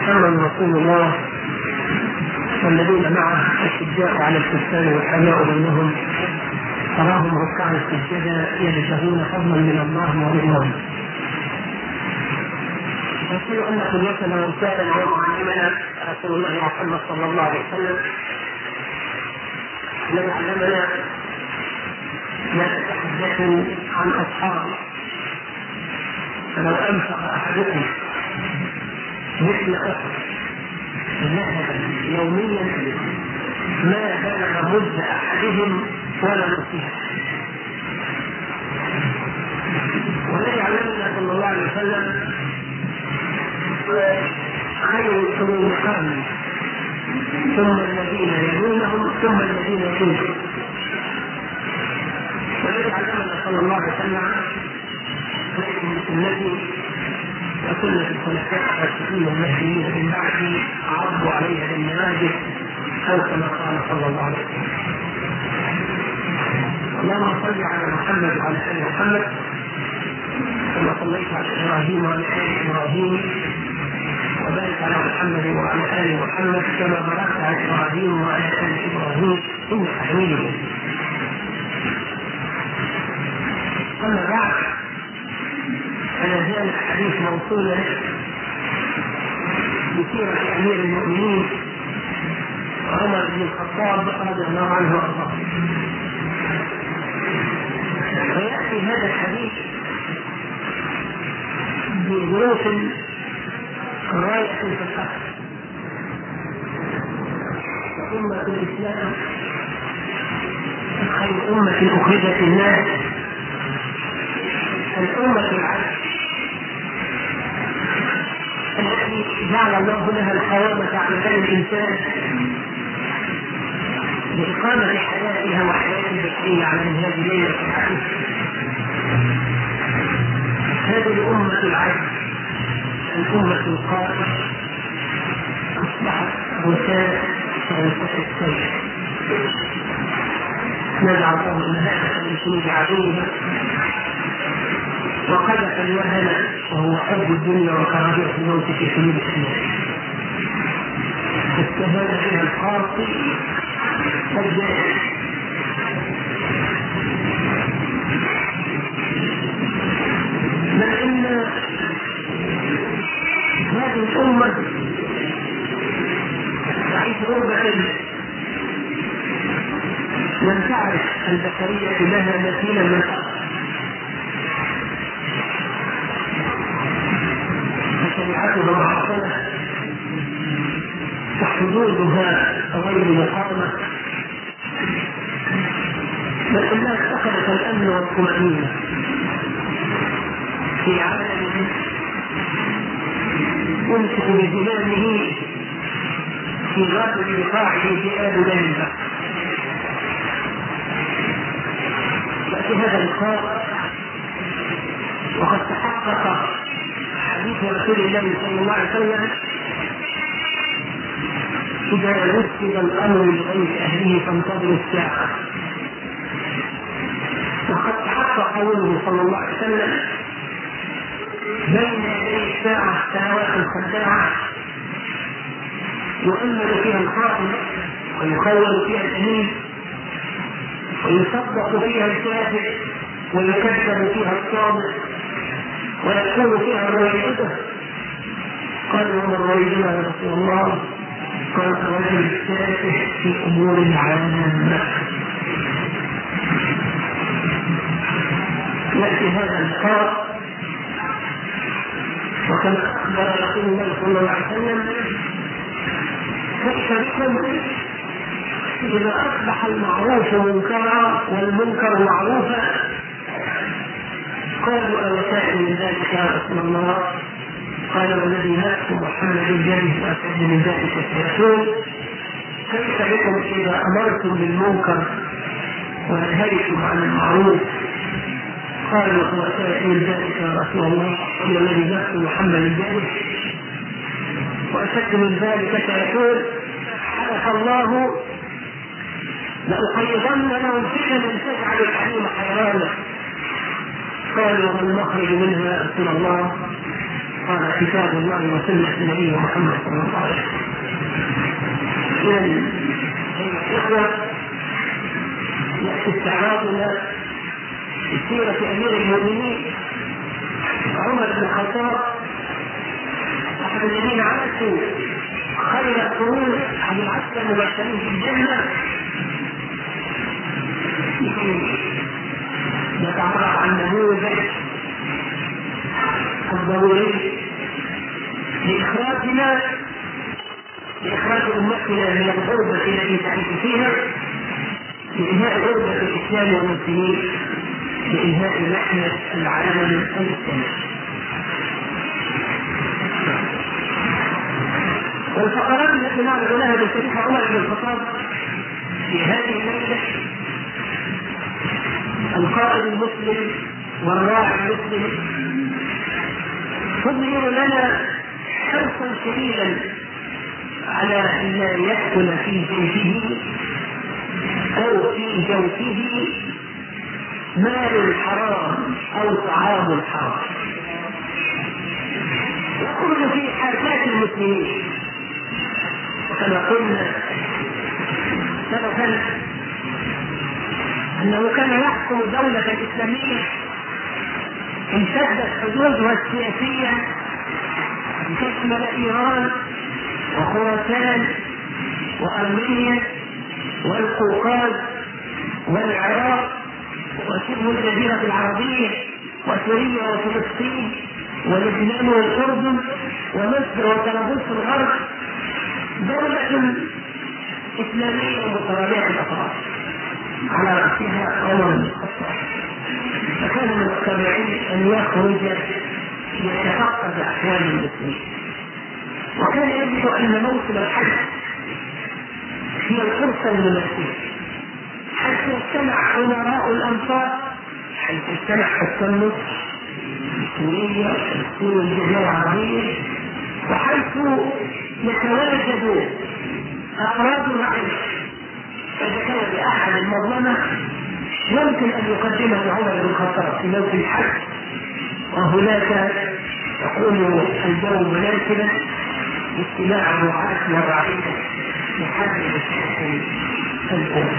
محمد رسول الله والذين معه أشداء على الكفار والحياء بينهم تراهم ركعا سجدا يبتغون فضلا من الله ورضوانه. يقول أن قدوتنا وأستاذنا ومعلمنا رسول الله محمد صلى الله عليه وسلم الذي علمنا لا تتحدثوا عن أصحابه، فلو أنفق أحدكم مثل أحد ذهبا يوميا ما بلغ مد أحدهم ولا نصيحة. والذي علمنا صلى الله عليه وسلم خير القرون قرني ثم الذين يلونهم ثم الذين يلونهم. والذي علمنا صلى الله عليه وسلم الذي وسنة الخلفاء الراشدين المهديين من بعد عضوا عليها بالنواجذ أو كما قال صلى الله عليه وسلم. اللهم صل على محمد وعلى آل محمد كما صليت على إبراهيم وعلى آل إبراهيم وبارك على محمد وعلى آل محمد كما باركت على إبراهيم وعلى آل إبراهيم إنك حميد مجيد. أما بعد فلا زال الحديث موصولا بسيرة أمير المؤمنين عمر بن الخطاب رضي الله عنه وأرضاه. ويأتي هذا الحديث بظروف غاية في الفقه. أمة الإسلام خير أمة أخرجت الناس، الأمة العدل التي جعل الله لها القوامة على بني الإنسان لإقامة حياتها وحياة البشرية على منهاج ليلة الحديث. هذه الأمة العدل الأمة القائمة أصبحت غثاء وغثاء السيف. نجعل الله المهابة من شنود عدوها وقذف الوهن وهو حب الدنيا وكراهية الموت في قلوب الناس. استهان بها القاصي الجاهل. بل إن هذه الأمة تعيش غربة لم تعرف البشرية لها مثيلا من شريعتها محصنة وحدودها غير مقامة، بل انها اتخذت الامن والطمأنينة في عالم يمسك بزمامه في غابة بقاعه ذئاب دنبة. يأتي هذا اللقاء وقد تحقق حديث رسول الله صلى الله عليه وسلم إذا نسب الأمر لغير أهله فانتظروا الساعة. وقد تحقق قوله صلى الله عليه وسلم بين يدي الساعة سنوات خداعة يؤمن فيها الخائن ويخول فيها الأمين ويصدق فيها الكافر ويكذب فيها الصادق ويكون فيها الرويبة. قال وما الرويبة يا رسول الله؟ قال الرجل التافه في أمور العامة. يأتي هذا اللقاء وكما أخبر رسول الله صلى الله عليه وسلم كيف بكم إذا أصبح المعروف منكرا والمنكر معروفا؟ قالوا أوسائل من ذلك يا رسول الله؟ قال والذي نفس محمد جل وأشد من ذلك سيكون كيف بكم إذا أمرتم بالمنكر ونهيتم عن المعروف؟ قالوا أوسائل من ذلك يا رسول الله؟ قال والذي نفس محمد جل وأشد من ذلك سيكون حلف الله لأقيضن لهم فتنة تجعل الحليم حيرانا. قالوا والمخرج منها يا رسول الله؟ قال كتاب الله وسنة النبي محمد صلى الله عليه وسلم. إذن الإخوة يأتي استعراضنا بسيرة أمير المؤمنين عمر بن الخطاب، أحد الذين عاشوا خير القرون عن العسكر المبشرين في الجنة، نتعرف عن نموذج الضروري لإخراج أمتنا من الغربة التي تعيش فيها، لإنهاء غربة الإسلام والمسلمين، لإنهاء محنة العالم الإسلامي. والفقرات التي نعرض لها بتاريخ عمر بن الخطاب في هذه الليلة: القائد المسلم والراعي المسلم تظهر لنا حرصا شديدا على ان لا يدخل في جوفه او في جوفه مال حرام او طعام حرام، يخرج في حاجات المسلمين. وكما قلنا سلفا انه كان يحكم دولة اسلامية امتدت حدودها السياسية تشمل ايران وخراسان وارمينيا والقوقاز والعراق وشبه الجزيرة العربية وسوريا وفلسطين ولبنان والاردن ومصر وطرابلس الغرب، دولة اسلامية مترابعة الاطراف على رأسها عمر بن الخطاب. فكان من الطبيعي ان يخرج يتفقد احوال المسلمين، وكان يجب ان موسم الحج هي الفرصه المناسبه حيث يجتمع امراء الامصار، حيث يجتمع حكام مصر سوريا وفلسطين والجزيره العربيه، وحيث يتواجد افراد الرعيه. فاذا كان لاحد المظلمه يمكن ان يقدمه عمر بن الخطاب في موسم الحج، وهناك يكون الجو مناسبا لاجتماع الرعاة والرعية لحل مشاكل الأمة.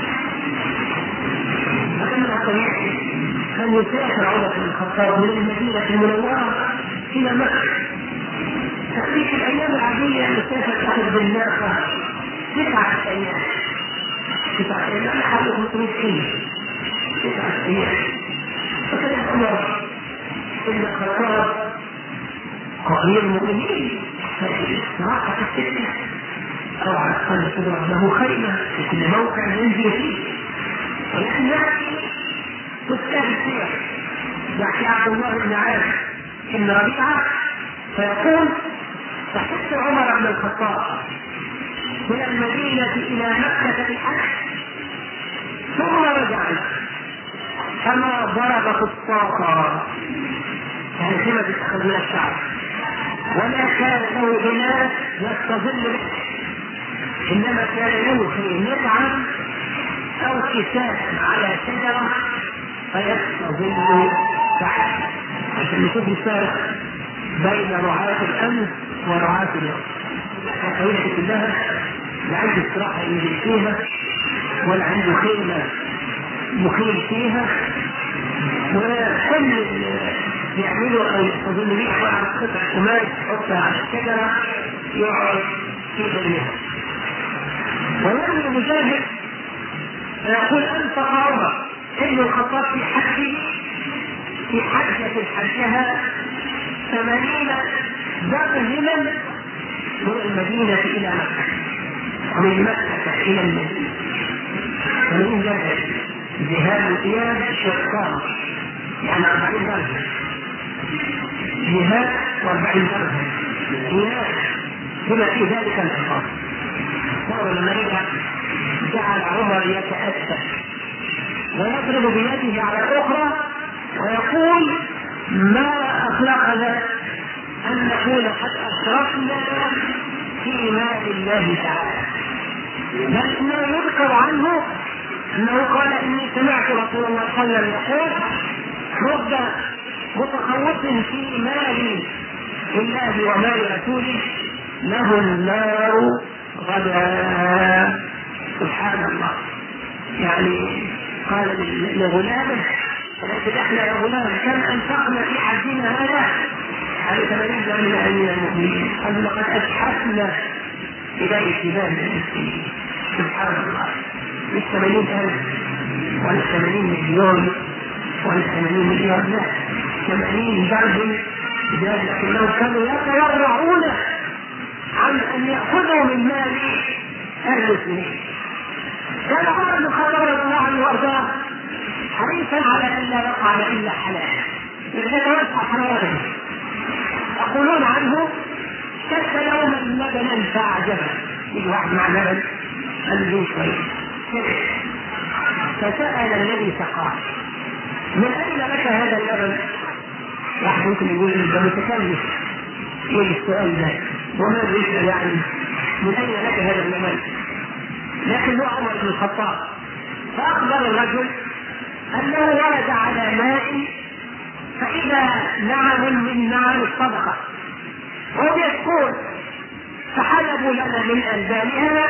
وكان الطبيعي أن يسافر عمر بن الخطاب من المدينة المنورة إلى مكة. في الأيام العادية يسافر أخذ بالناقة 9 أيام، 9 أيام حوالي 500 كيلو، 9 أيام. فكان عمر بن الخطاب قائد المؤمنين راحة السكة أو على الأقل تضرب له خيمة في كل موقع ينزل فيه، ولكن يأتي تستهزئ يحيى عبد الله بن عامر بن ربيعة فيقول: فحدت عمر بن الخطاب من المدينة إلى مكة بالحج ثم رجعنا كما ضرب خطاطا، يعني كما تتخذ من الشعب، ولا كان له بناء يستظل به، انما كان يلقي نطعا او كساء على شجره فيستظل تحت، عشان نشوف الفارق بين رعاة الامن ورعاة اليوم. القبيله كلها لا عنده استراحه ينزل فيها ولا عنده خيمه مقيم فيها، وكل يعملوا او يستظلوا بيه على قطع قماش يحطها على الشجره يقعد في ظلها. ويعني المجاهد يقول: انفق عمر ابن الخطاب في حجه في حجه حجها 80 درهما من المدينه الى مكه، ومن مكه الى المدينه 80 درهم، جهاد القيام شقام يعني 40 درهم، جهاد و40 درهم قيام بما في ذلك الانفاق. لما رجع جعل عمر يتأسف ويضرب بيده على الأخرى ويقول: ما أخلقنا أن نكون قد أشركنا في مال الله تعالى، بل إنه يذكر عنه أنه قال: إني سمعت رسول الله صلى الله عليه وسلم يقول: رب متخوف في مالي لله وما لرسوله له النار غدا. سبحان الله. يعني قال لغلامه احنا يا غلام كم انفقنا في حجنا هذا؟ قال 80 درهم من المؤمنين. قال لقد اتحفنا الى اتباع المسلمين. سبحان الله. مش 80,000 ولا 80 مليون ولا 80 مليار، لا 80 درهم. لكنهم كانوا يتورعون عن ان ياخذوا من مال المسلمين. كان عمر بن الخطاب رضي الله عنه وارضاه حريصا على ان لا يقع الا حلال، يتوسع حلاله. يقولون عنه كف يوما لبنا فاعجبه، يجي واحد مع لبن قال له شويه فسال الذي سقاه من اين لك هذا اللبن؟ واحد ممكن يقول ده متكلف، يقول السؤال ده وما بيسال يعني من اين لك هذا اللبن؟ لكن هو عمر بن الخطاب فاخبر الرجل انه ورد على ماء فاذا نعم من نعم الصدقه وهو يقول فحلبوا لنا من البانها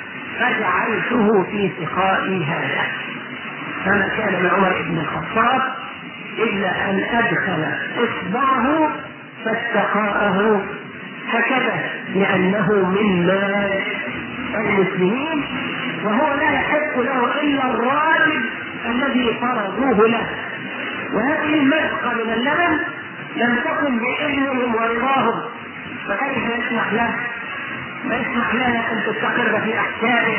فجعلته في سقائي هذا. فما كان من عمر بن الخطاب الا ان ادخل اصبعه فاستقاءه هكذا لانه من مال المسلمين وهو لا يحق له الا الراتب الذي فرضوه له. وهذه المسقه من اللبن لم تكن باذنهم ورضاهم، فكيف يسمح له؟ ما يسمح لها ان تستقر في احكامه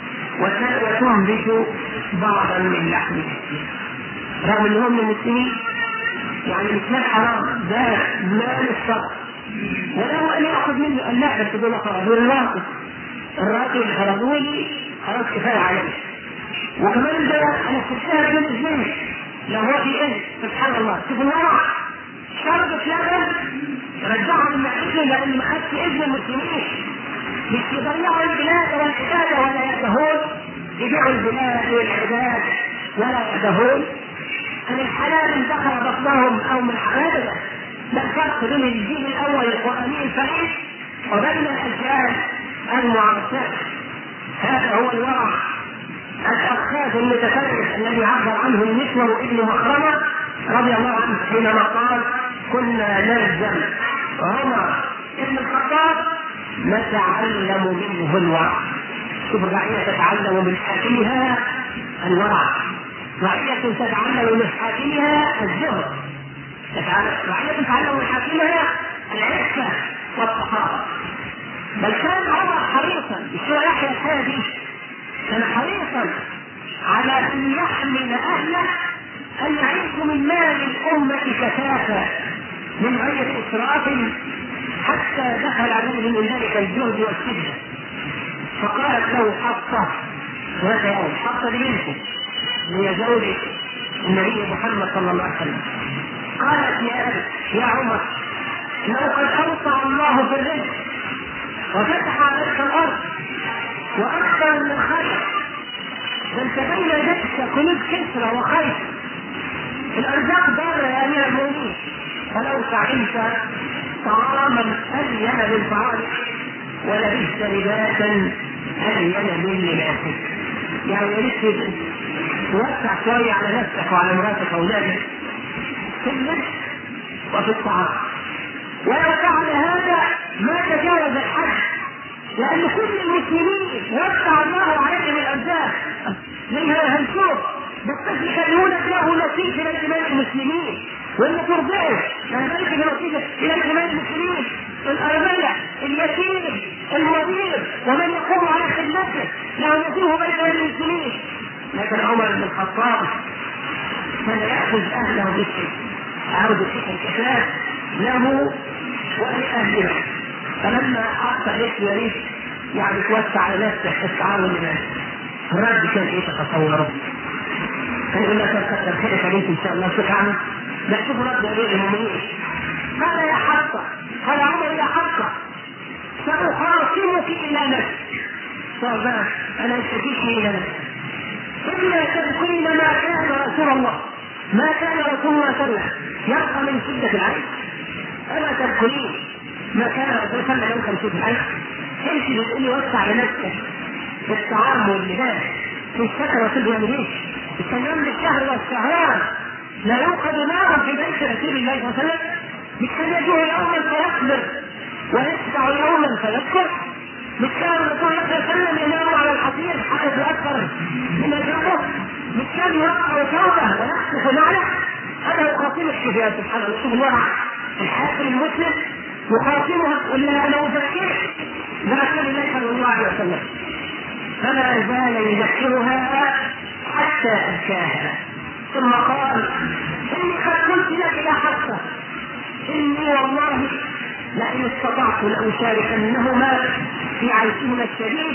وتنبت بعضا من لحمه رغم انهم من المسلمين. يعني مش حرام، ده مال الشرع وله ان ياخذ منه اللحم بدون فرض الراتب. الراتب اللي فرضوه لي خلاص كفايه عليه. وكمان ده انا استشهد من الجنه لو هو في اذن. سبحان الله. شوف الورع شربت لبن رجعها من معيشه لان ما خدش اذن المسلمين. مش يضيعوا البلاد والعباده ولا يهتهون، يبيعوا البلاد والعباد ولا يهتهون. ان الحلال دخل بطنهم او من عباده. لا فرق بين الجيل الاول القراني الفريد وبين الاجيال المعاصره. هذا هو الورع الأخاذ المتفرد الذي عبر عنه المسور ابن مخرمة رضي الله عنه حينما قال كنا نلزم عمر ابن الخطاب نتعلم منه الورع. شوف الرعية تتعلم من حاكمها الورع، رعية تتعلم من حاكمها الزهد، رعية تتعلم من حاكمها العفة والطهارة. بل كان عمر حريصا مش هو يحيى الحادي، كان حريصا على ان يحمل اهله ان يعيشوا من مال الامه كفافا من غير اسراف حتى دخل عليهم من ذلك الجهد والشده. فقالت له حفصه وهذا يوم حفصه بنته هي زوجة النبي محمد صلى الله عليه وسلم، قالت يا عمر لو قد اوسع الله في الرزق وفتح عليك الارض واكثر من الخير فانت بين يديك قلوب كسرى وخير. الارزاق ضاره يا امير المؤمنين، فلو سعيت طعاما الين من طعامك ولبست لباسا الين من لباسك. يعني يريد توسع شويه على نفسك وعلى مراتك واولادك في اللبس وفي الطعام. ولو فعل هذا ما تجاوز الحد، لأن كل المسلمين وسع الله عليهم الأرزاق. منها هنشوف بالطفل كان يولد له نصيب إلى انتماء المسلمين وإن ترضعه كذلك بنصيب إلى انتماء المسلمين، الأرملة اليتيم المريض ومن يقوم على خدمته له نصيبه بين المسلمين. لكن عمر بن الخطاب كان يأخذ أهله بالشيء عرض الكفاف له ولأهله. فلما أعطى ليش يريد يعني توسع على نفسه التعاون لنفسه، الرد كان ايه تتصوره؟ كان يقول لك كتر خيرك عليك ان شاء الله شو تعمل؟ لا شوف رد امير المؤمنين قال يا حفصه، قال عمر يا حفصه سأخاصمك الى نفسي. صار بقى انا اشتكيتني الى نفسي الا تذكرين ما كان رسول الله، ما كان رسول الله صلى الله عليه وسلم يبقى من شده العين. الا تذكرين ما كان وصلنا يوم 50,000 تمشي بتقول لي وسع لنفسك الطعام واللباس في السكن وتبقى منين؟ الكلام بالشهر والشهران لا يوقد نارا في بيت رسول الله صلى الله عليه وسلم، مش كان يجوع يوما فيصبر ويشبع يوما فيذكر، مش كان الرسول صلى الله عليه وسلم ينام على الحصير حتى اكثر من الجوع، مش كان يرفع ثوبه ويحسف نعله. هذا يخاطبك يا سبحان الله، شوف الورع الحاكم المسلم يخاطبها ولا لو ذكرت برسول الله صلى الله عليه وسلم فما زال يذكرها حتى أبكاها. ثم قال إني قد قلت لك يا حفصة إني والله لئن استطعت لأشاركنهما في عيشهما الشديد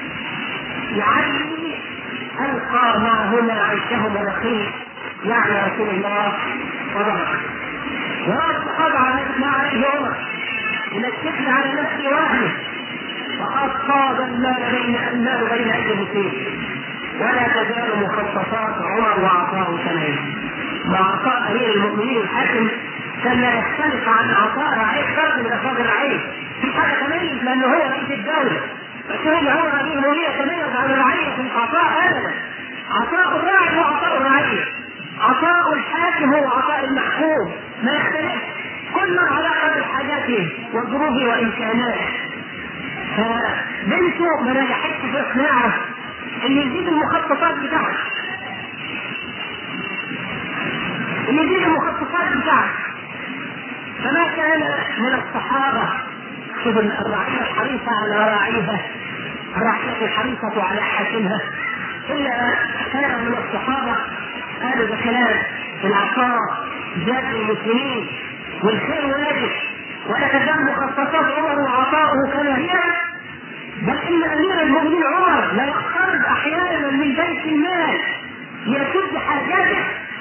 لعلي ألقى معهما عيشهم الرقيق يعني رسول الله وضعه. وقد عملت ما عليه عمر إن الشكل على نفسي واحد فقد صاد المال بين أيدي المسلمين ولا تزال مخصصات عمر وعطاء سنين. وعطاء أمير المؤمنين الحاكم كان لا يختلف عن عطاء رعيل فرد من أفراد الرعيل في حاجة تميز لأنه هو رئيس الدولة، فكان عمر أمير المؤمنين يتميز عن الرعيل في العطاء أبدا. عطاء الراعي هو عطاء الرعيل، عطاء الحاكم هو عطاء المحكوم، ما يختلف كل على قدر حاجاته وظروفه وإمكاناته. فبنته ما نجحتش في إقناعه اللي يزيد المخططات بتاعته، فما كان من الصحابة شوف الرعية الحريصة على راعيها، الرعية الحريصة على حاكمها، إلا كان من الصحابة قالوا بكلام العطاء زاد المسلمين والخير واجب ولا تزال مخصصات عمر وعطاؤه كما هي، بل إن أمير المؤمنين عمر لا يقترب أحيانا من بيت المال ليسد حاجاته.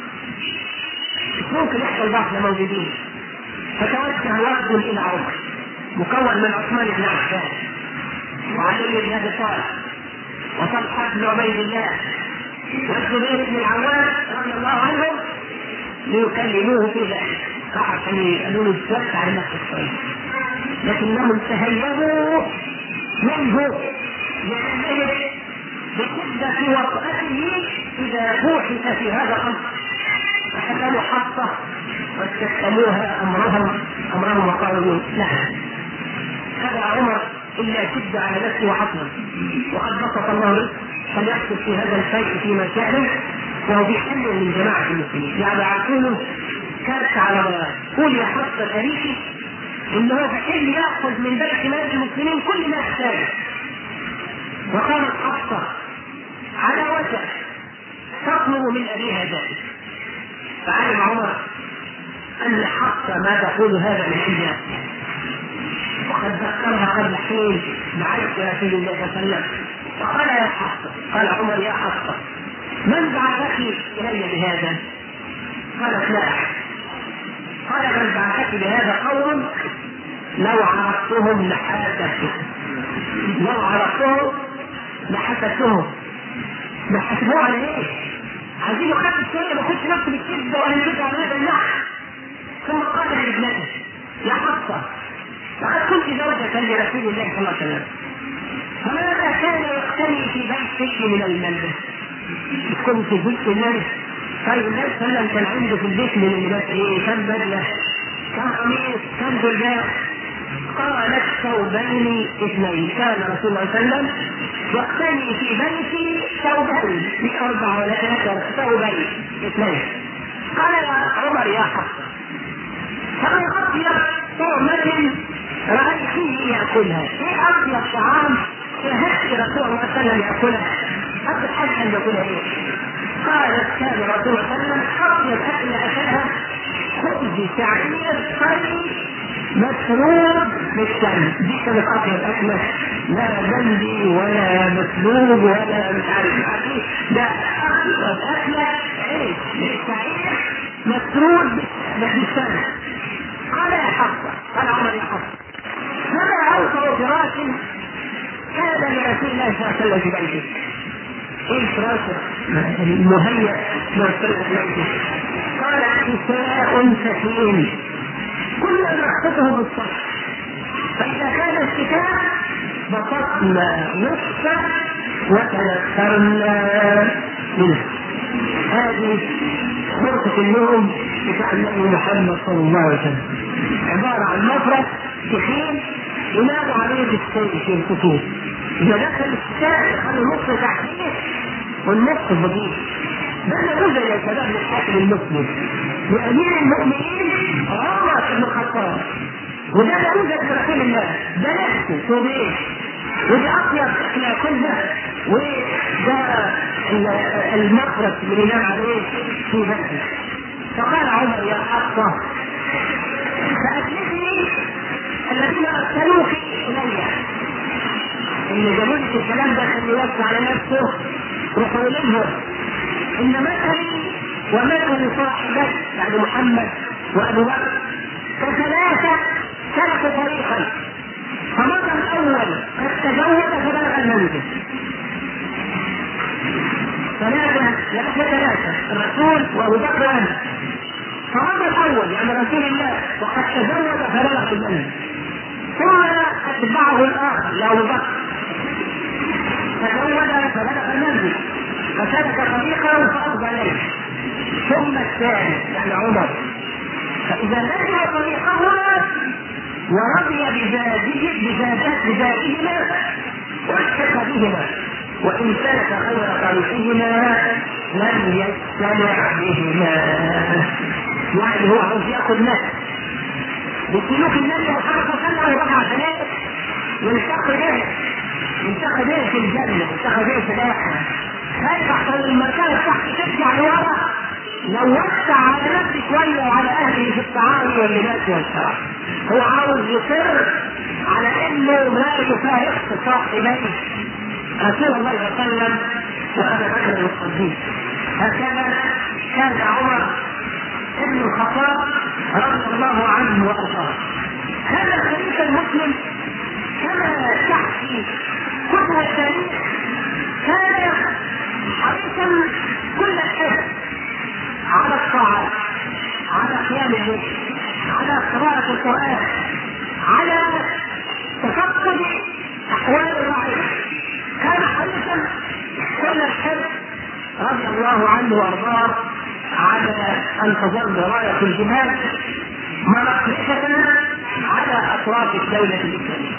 ممكن يحصل بعض موجودين، فتوجه وفد إلى عمر مكون من عثمان بن عفان وعلي بن أبي طالب وطلحة بن عبيد الله والزبير بن العوام رضي الله عنهم ليكلموه في ذلك عشان يقولوا له السلام على نفس الشيء، لكنهم تهيبوا منه لأنه بشدة وطأته إذا بوحث في هذا الأمر فحكموا حصة واستسلموها أمرهم وقالوا لا هذا عمر إلا شد على نفسه وحصنا وقد بسط الله رزق فليحصل في هذا الشيء في مكانه وهو بيحل من جماعة المسلمين. يعني عقوله كارت على ضياء قول يا حصة تاريخي إنه هو بحل يأخذ من بيت مال المسلمين كل ما يحتاجه. وقالت حصة على وجه تطلب من أبيها ذلك، فعلم عمر أن حصة ما تقول هذا من عندها وقد ذكرها قبل حين بعث رسول الله صلى الله عليه وسلم فقال يا حصة، قال عمر يا حصة من بعثك إلي بهذا؟ قالت لا أحد. قال من بعثك بهذا قوم لو عرفتهم لحسدتهم بحسبوه على ايه؟ عايزين يخفف شويه ما كنتش نفسي بالكذب وانا رجع على هذا النحو. ثم قال لابنته يا حفصه لقد كنت زوجة لرسول الله صلى الله عليه وسلم فماذا كان يقتني في بيتك من الملبس؟ كنت في بيت المال طيب النبي صلى الله عليه وسلم كان عنده في البيت من اللباس ايه؟ كم بدله؟ كم قميص؟ كم جلباب؟ قالت ثوبين اثنين. كان رسول الله صلى الله عليه وسلم يقتني في بيتي ثوبين مش 4 ولا 3 ثوبين اثنين. قال يا عمر يا حفصة فمن أطيب طعمة رأيته يأكلها؟ ايه أطيب طعام شاهدت رسول الله صلى الله عليه وسلم يأكلها؟ أطيب حاجة أن يأكلها ايه؟ قالت كان رسول الله صلى الله عليه وسلم أطيب أكل أكلها خبز شعير طري مسروب بالشمس. دي كانت أطيب أكلة، لا بندي ولا مسلوب ولا مش عارف ايه، ده أطيب أكلة عيش بالشعير مسروب بالشمس. قال يا حفصة، قال عمر يا حفصة ماذا أوصل فراش كان لرسول الله صلى الله عليه وسلم في بيته؟ ايه الفراش المهيأ لرسول الله في بيته؟ قال كساء سفين كل ما اخذته بالصف فأخذنا نصفه وتنكرنا منه. هذه غرفة النوم بتاع النبي محمد صلى الله عليه وسلم، عبارة عن مفرش تخين ينام عليه بالسيف ينقطوه. إذا دخل الشتاء يخلوا النصف تحتيه والنصف فوقيه. ده نموذج يا شباب للحاكم المسلم لأمير المؤمنين عمر بن الخطاب، وده نموذج لرسول الله. ده نفسه ثوبين، وده أطيب إحنا كلنا، وده المفرش اللي ينام عليه في بيته. فقال عمر يا حفصة فأجلسني الذين أرسلوك إلي، اللي جابوا لك الكلام ده كان يوسع على نفسه، روحوا لهم إن مثلي ومثل صاحبك يعني محمد وأبو بكر كثلاثة سلكوا طريقا، فمضى الأول قد تزوج فبلغ المنزل. ثلاثة الرسول وأبو بكر وأنت. فمضى الأول يعني رسول الله وقد تزوج فبلغ المنزل، ثم أتبعه الآخر لأبو بكر تزوج فبلغ المنزل فسلك طريقه فأفضى إليه، ثم الثاني يعني عمر فإذا لزم طريقهما ورضي بذاتهما واشتق بهما وإن سلك خير طريقهما لم يجتمع بهما. يعني هو عاوز ياخذ نفس بسلوك النبي محمد صلى الله عليه وسلم ويرجع ثلاث ينتقد ايه في الجنة، ينتقد ايه في الآخرة. خايف احسن المركبة تحت ترجع لورا، لو وسع على نفسه شوية وعلى أهله في الطعام واللباس والشراب. هو عاوز يصر على انه لا يفارق صاحبيه رسول الله صلى الله عليه وسلم وابا بكر الصديق. هكذا كان عمر ابن الخطاب رضي الله عنه وارضاه. هذا الخليفه المسلم كما تحكي كتب التاريخ كان حريصا كل الحرص على الطاعات، على قيام الليل، على قراءة القرآن، على تفقد أحوال الرعية. كان حريصا كل الحرص رضي الله عنه وارضاه على أن تظل راية الجهاد مركزة على أطراف الدولة الإسلامية.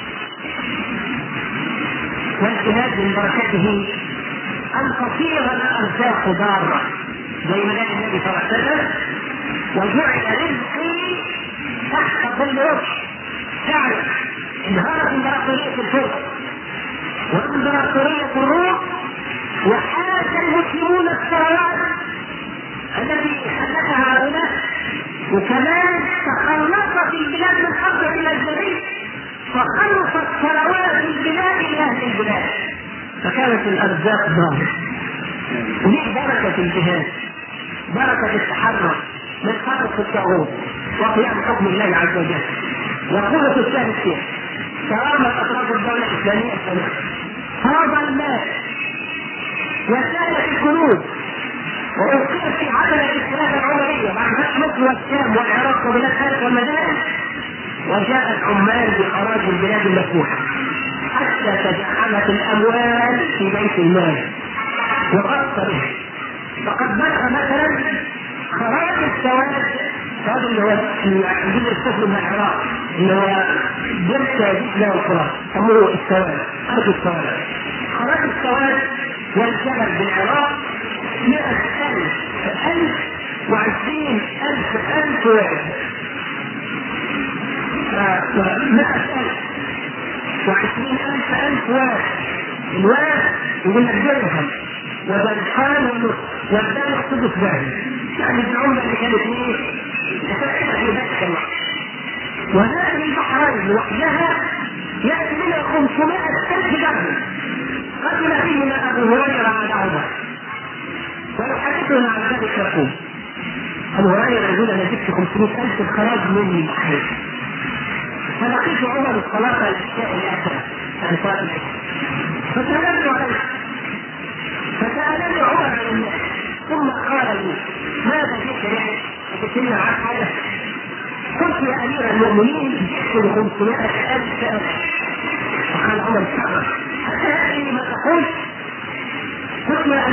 والجهاد من بركته أن تصير الأرزاق ضارة زي ما قال النبي صلى الله عليه وسلم وجعل رزقي تحت ظل وجهي. فعلا انهارت امبراطورية الفرس وامبراطورية الروم وحاز المسلمون الثروات التي حدثها هؤلاء، وكمان تخلصت البلاد من حرب الى الجليل فخلصت ثروات البلاد الى اهل البلاد، فكانت الارزاق ضارة. ودي بركة الجهاد، بركة التحرر من خلق الطاغوت وقيام حكم الله عز وجل. وقوة الثالث فيها كرامة أطراف الدولة الإسلامية السماء، هذا المال وسالت الكنوز وأوقفت في عدل الخلافة العمرية بعد فتح مصر والشام والعراق وبلاد خارج والمدائن، وجاء العمال بخراج البلاد المفتوحة حتى تجعلت الأموال في بيت المال وغطى به. فقد بلغ مثلا خراج السواد، هذا اللي هو الجزء السفلي من العراق اللي هو جرسة جزء والفرات سموه السواد، أرض السواد. خراج السواد والجبل بالعراق 100,000 و20,000 واحد، 100,000 و20,000 واحد. الواحد يقول لك درهم وبرحان ونص والدم سدس ذهبي، يعني العملة اللي كانت ايه؟ في ذلك الوقت. وهذه البحرين لوحدها يأتي منها 500,000 درهم قتل فيهما أبو هريرة على عمر. ونحدثنا عن ذلك يقول أبو هريرة يقول أنا جبت 500,000 الخراج من البحرين، فلقيت عمر الصلاة العشاء الأخرى عن صلاة العشاء فسألني عمر عن الناس ثم قال لي ماذا جئت يعني؟ أتكلم عن حاجة؟ قلت يا أمير المؤمنين جئت ب500,000 فقال عمر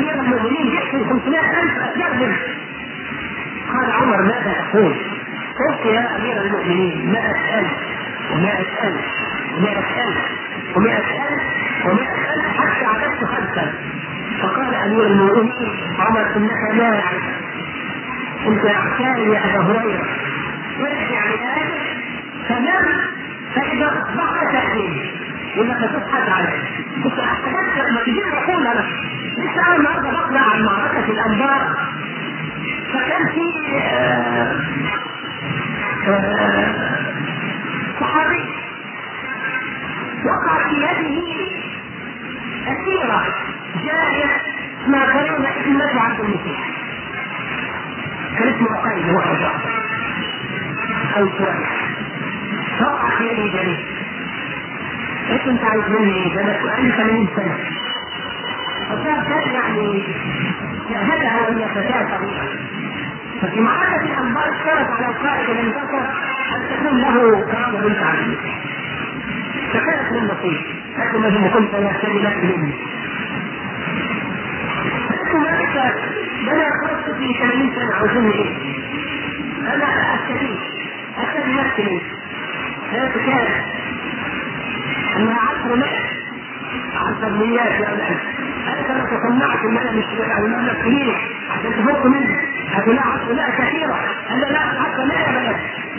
امير المؤمنين يحكي 500,000 استخدم. قال عمر ماذا تقول؟ قلت يا امير المؤمنين 100,000 و100,000 و100,000 و100,000 و100,000 حتى عددت 5. فقال امير المؤمنين عمر انك لاعب، انت عشان يا ابا هريره ارجع لآله فنم فاذا اصبحت تأتيه انك تبحث عليه. كنت احتاجت لما تجي اقول انا لسه انا النهارده بطلع عن معركه الانبار، فكان في صحابي وقع في يده أسيرة جارية اسمها كريمة ابنة عبد المسيح، كان اسمه قيد واحد أو شوية، فوقع في يده جارية. قلت انت عايز مني ايه؟ ده انا بقالي 80 سنة. فكان يعني شاهدها وهي فتاة صغيرة. ففي معركة الأنبار اشترط على القائد الانتصر أن تكون له كرامة بنت عبد المسيح. فكانت من نصيب، لكن ما كنت يهتدي لك مني. فأنتم ذلك أنا خلصت في 80 سنة عاوزني إيه؟ أنا أستفيد نفسي منك. هذا كان أنها 10 مئات يا أولاد. أنا كما تصنعت أن أنا مش أولاد كبير عشان تفوق مني. هتقول لها 10 مئات كثيرة. أنا لا 10 مئات بلد.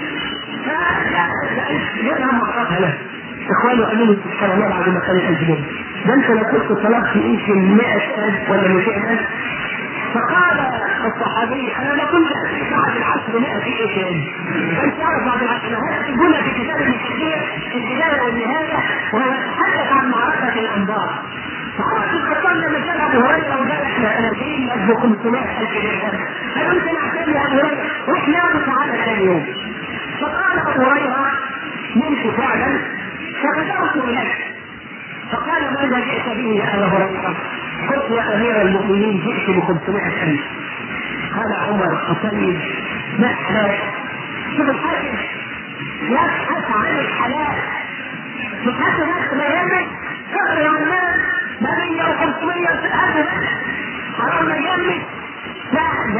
لا يفهم معطاتها له. إخواني قالوا سبحان الله بعد ما كان 1000 جنيه. ده أنت لو كنت طلبت يمكن 100,000 ولا 200,000. فقال الصحابي انا لا كنت بعد 10 في ايه تاني؟ انت تعرف بعد 10 تقولها في كتاب ابن كثير البدايه والنهايه وهو يتحدث عن معركه الانبار. فعمر بن الخطاب لما جاء ابو هريره وقال انا جايين له 500,000 درهم، قال انت عشان يا ابو هريره روح نام تعالى ثاني يوم. فقال ابو هريره نمت فعلا فغدرت اليك. فقال ماذا جئت به يا ابا هريره؟ قلت يا امير المؤمنين جئت ب500,000. قال عمر أطيب ما حلال؟ شوف الحاكم يبحث عن الحلال، يبحث نفس ما يملك كفر عن المال ما 100 و500 هذا حرام ما يملك. لا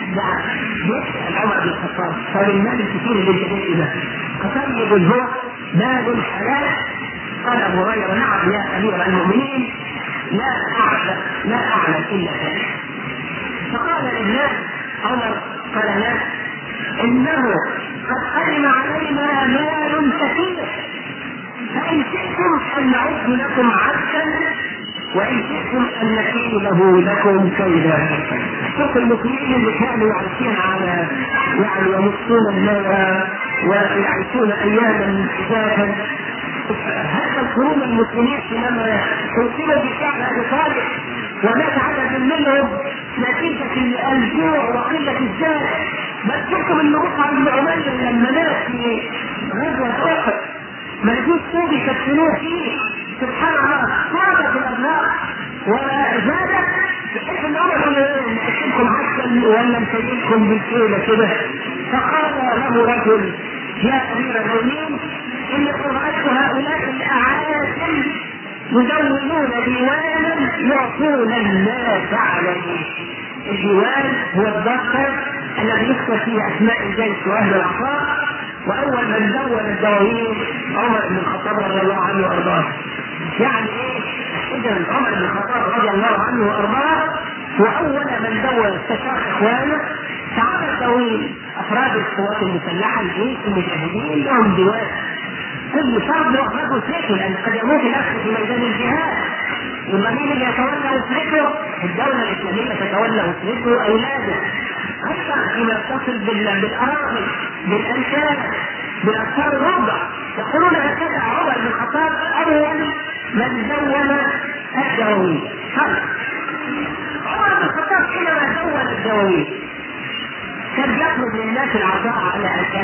يسأل عمر بن الخطاب قال المال الكثير اللي جديد ده أطيب هو مال حلال؟ قال أبو هريرة نعم يا أمير المؤمنين لا أعلم إلا ذلك. فقال للناس عمر قال لا إنه قد قدم علينا مال كثير فإن شئتم أن نعد لكم عدا وإن شئتم أن نكيله لكم كيدا. شوف المسلمين اللي كانوا عايشين على يعني يمصون المال ويعيشون أياما حجابا. هذا القرون المسلمين حينما أصيبوا بشعب أبي طالب ومات عدد منهم نتيجة الجوع وقلة الزاد. بل تحكم أن مصعب بن عمير لما مات في غزوة أحد ما يجوز صوب يكفنوه فيه سبحان الله صادت الأبناء وزادت بحيث أن أمر نأكلكم عسل ولا نسيلكم بالكيلة كده. فقال له رجل يا أمير المؤمنين إني رأيت هؤلاء الأعاجم يدونون ديوانا يعطون الناس عليه. الديوان هو الدفتر الذي يكتب فيه أسماء الجيش وأهل العطاء. وأول من دون الدواوين عمر بن الخطاب رضي الله عنه وأرضاه. يعني إيه؟ إذا عمر بن الخطاب رضي الله عنه وأرضاه وأول من دون استشار إخوانه. تعالى الدواوين أفراد القوات المسلحة الجيش المجاهدين لهم ديوان. كل فرد يأخذ سلكه لأن قد يموت الأخ في ميدان الجهاد. والضمير اللي يتولى سلكه الدولة الإسلامية تتولى سلكه أولاده. حتى فيما يتصل بالأراضي بالأنشاد بالأطفال الرضع يقولون هكذا عمر بن الخطاب أول من دون الدواوين. عمر بن الخطاب حينما دون الدواوين كان يطلب للناس العطاء على أساس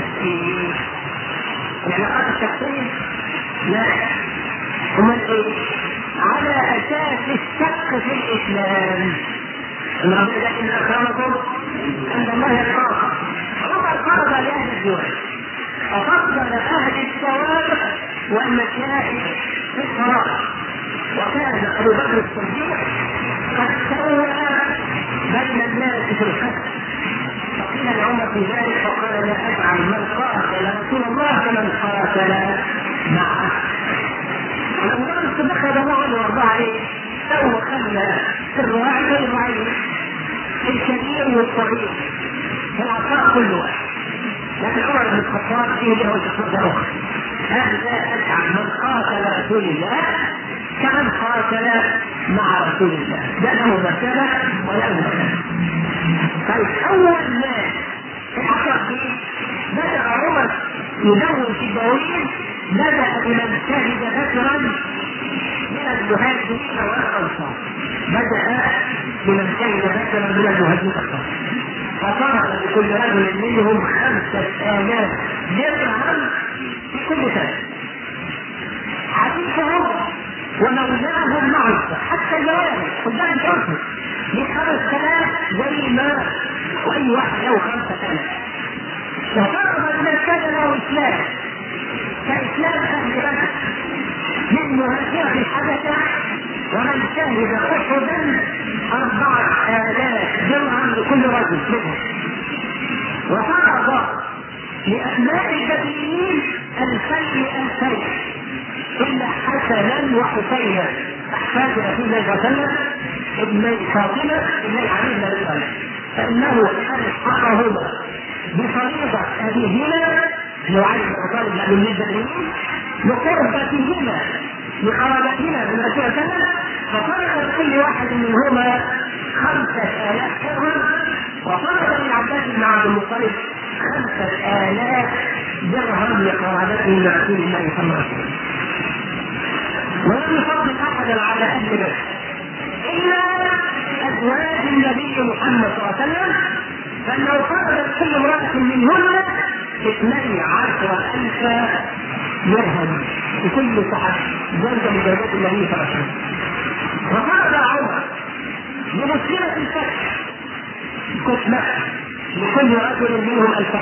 العلاقات الشخصية؟ لا، امال ايه؟ على اساس الشك في الاسلام. ربنا ان اكرمكم عند الله يتقاكم. عمر فرض لاهل الدول وفضل اهل السوابق والمشايخ في الصلاه. وكان ابو بكر الصديق قد سوى بين الناس في الحج، فقيل لعمر في ذلك فقال لا افعل من قاتل رسول الله كمن قاتل معه. ابو بكر الصديق رضي الله عنه وارضاه عليه سوى خلى في الراعي والضعيف، الكبير والصغير، في العطاء كل واحد. لكن عمر بن الخطاب فيه له تصدر اخرى، هذا افعل من قاتل رسول الله كمن قاتل مع رسول الله، ده له مرتبه وله مرتبه. طيب اول ناس الحقيقه دي بدا عمر يدون في الدواوين، بدا بمن شهد ذكرا من المهاجرين والانصار، بدا بمن شهد ذكرا من المهاجرين والانصار، فطلب لكل رجل منهم 5000 درهم في كل سنه. حديثهم ومولاهم معرفة حتى الجوارح قدام شرطه ل 5000 زي ما واي واحد له 5000. وفرض من كان له اسلام كاسلام اهل بدر من مهاجره الحبشه، ومن شهد احدا 4000 درهم لكل رجل منهم. وفرض لابناء البدريين 2000 إلا حسنا وحسينا أحفاد رسول الله صلى الله عليه وسلم ابني فاطمة ابني علي بن أبي طالب، فإنه ألحقهما بفريضة أبيهما علي بن أبي طالب لأبي البدريين لقربتهما لقرابتهما من رسول الله صلى الله عليه وسلم، ففرض كل واحد منهما 5000 درهم، وفرض للعباس بن عبد المطلب 5000 درهم لقرابته من رسول الله صلى الله عليه وسلم. ولم يفضل احدا على اهل بدر الا ازواج النبي محمد صلى الله عليه وسلم، فانه فرضت كل امراه منهن 12,000 درهم لكل صحابي زوجة من زوجات النبي صلى الله عليه وسلم. وفرض عمر لمسلمة الفتح كتلة لكل رجل منهم 2000،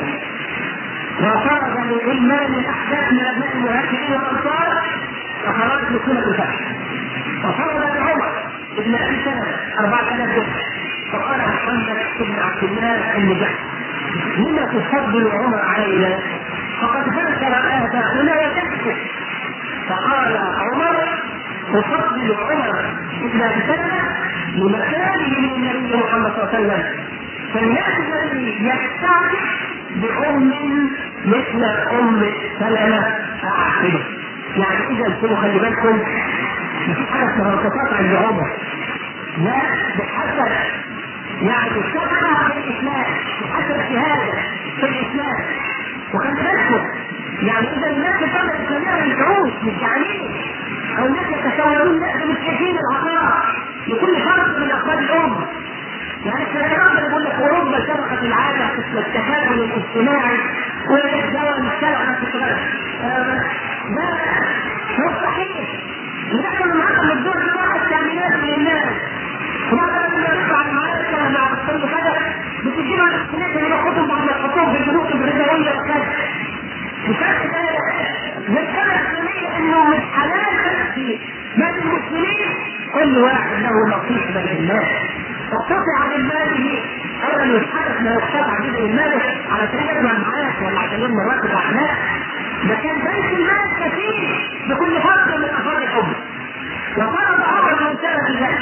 وفرض لغلمان الاحداث من ابناء المهاجرين والانصار وخرجت لكل الفتح. وفرض لعمر ابن ابي سلمة 4000 درهم، فقال محمد بن عبد الله بن جحش لما تفضل عمر علينا فقد ذكر اباؤنا وتكفر. فقال عمر افضل عمر ابن ابي سلمة لمكانه من النبي محمد صلى الله عليه وسلم، فالناس الذي يستعجل بأم مثل أم سلمة أعقله. يعني إذا انتم خلي بالكم مفيش حاجة اسمها انقطاع عند عمر، لا بحسب يعني الشرع في الإسلام، بحسب الشهادة في الإسلام. وخلي بالكم يعني إذا الناس بتعمل الإسلامية يدعوش مش جعانين، أو الناس يتسولون لا مش شايفين العطاء لكل فرد من أفراد الأمة. يعني الشركات بيقول لك اوروبا سبقت العاده في التكافل الاجتماعي والدواء الشرع في الغرب، ده مستحيل. ندخل معاهم الدور بتاع التامينات للناس، وبعد ما نرفع المعركه مع كل كذا بتجينا التامينات اللي بياخدهم بعد ما يحطوهم في البنوك الربويه وكذا. وكذا نتكلم الاسلاميه انه مش حلال بس مال المسلمين، كل واحد له نصيب من الناس. وقطع من ماله اولا يتحدث ما يقطع جزء من ماله على سبيل المعاش ولا على سبيل مراتب الاعمال، لكن بيت المال كثير بكل فرد من افراد الامه. وفرض عمر من سنه ذلك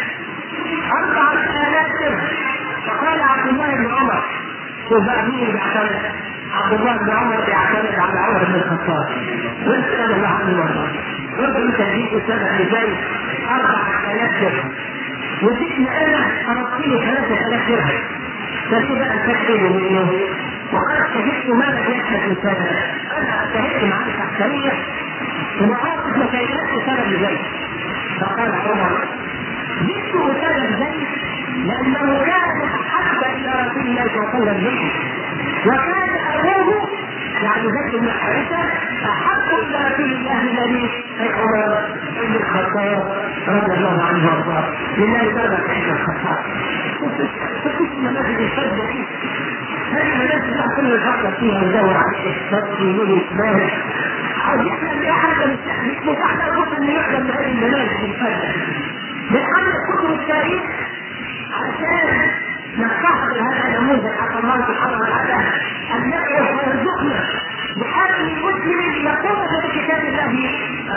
4000 درهم، فقال عبد الله بن عمر شوف بقى مين اللي بيعتمد؟ عبد الله بن عمر بيعتمد على عمر بن الخطاب وانت الله عنه وارضاه، قلت انت تجيب السنه اللي جاي 4000 درهم وجئنا انا فرضت له 3000 درهم، فليه بقى الفكر منه؟ وقد شهدت ما لم يحدث من سنه، انا شهدت معك تحتريه ومعاصف مكينات بسبب زيد. فقال عمر جئت بسبب زيد لانه كان احب الى رسول الله صلى الله عليه وسلم منه، وكان ابوه يعني زيد بن حارثه احب الى رسول الله النبي عمر بن الخطاب رضي الله عنه وارضاه. لله بابك عند الخطاب فكيف منازل الفرد فيه هذه المنازل بتاع كل الفرد فيها ندور عليه الصدق يقول اسمه او يحلم باحد مش متاح له ان يحلم بهذه المنازل الفرد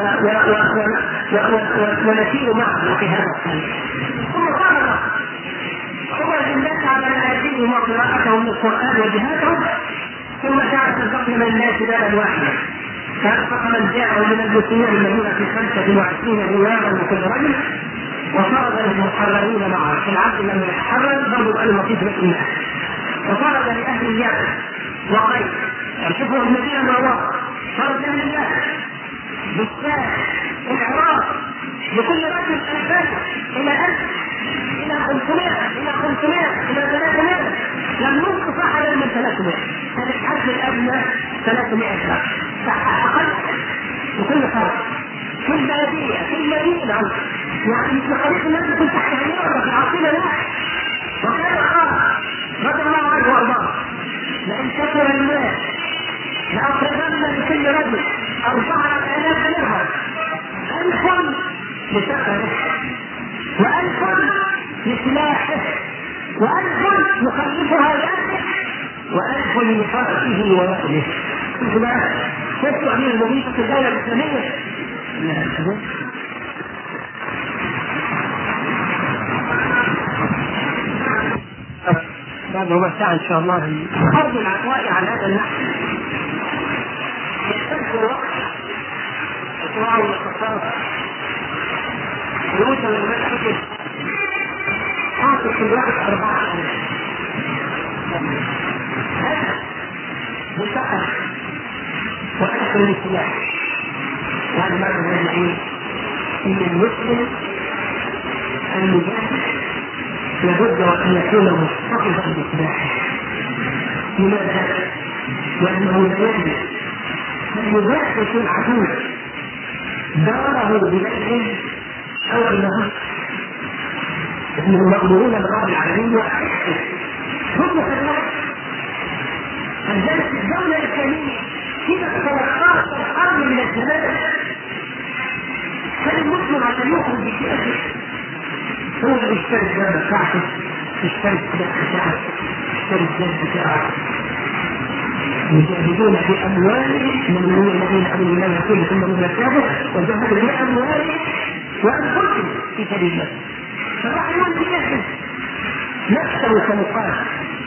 ونسير معه في هذا الطريق. ثم قال خرج الناس على منازلهم وقراءتهم للقرآن وجهادهم، ثم كانت البقي من الناس بابا واحدا، فأنفق من جاءه من المسلمين الذين في 25 دينارا لكل رجل، وفرض للمحررين معه في العبد لم يتحرر ضرب المصيب بالإيمان، وفرض لأهل اليمن وقيس شوفوا المدينة المنورة، فرض لأهل اليمن بالشام العراق لكل رجل 2000 إلى 1000 إلى 500 إلى 500 إلى 300، لم ينقص أحدا من 300. هذا الحد الأدنى 300 أقل بكل فرق في البلدية في المدينة، يعني في طريق الناس يكون تحت عينه في عاصمة واحد. وكان قال رضي الله عنه وارضاه لئن كثر الناس لأقربن لكل رجل 4000 درهم، 1000 لسفره، و1000 لسلاحه، و1000 يخلفها لأهله، و1000 لفرسه ووأله. شوفوا بقى شفتوا أمير المؤمنين في الدولة الإسلامية. بعد ربع ساعة إن شاء الله الحرب العشوائي على هذا النحو يستمر الوقت إطلاع الاقتصاد يوصل للمسجد حاصل في الوقت 4 هذا بالفقر وأكثر السلاح. يعني ماذا نقول إن المسلم المجاهد لابد أن يكون محتفظا بسلاحه. لماذا؟ لأنه لا يجب أن يباحث العدو داره بليل أو بنهار. نحن مأمورون بالرب العالمين وأحسن هم خلق فلذلك الدولة الإسلامية فيما 13 قرن من الزمان كان المسلم عشان يخرج بشيء هو اللي يشتري الجنة بتاعته، يشتري السلاح بتاعه، يشتري الجنة بتاعه، يجاهدون بأموالهم من الذين أمنوا بالله ورسوله ثم هم كافرون وجاهدوا بأموالهم وأنفسهم في سبيل الله. فراح يجاهد نفسه كمقاتل.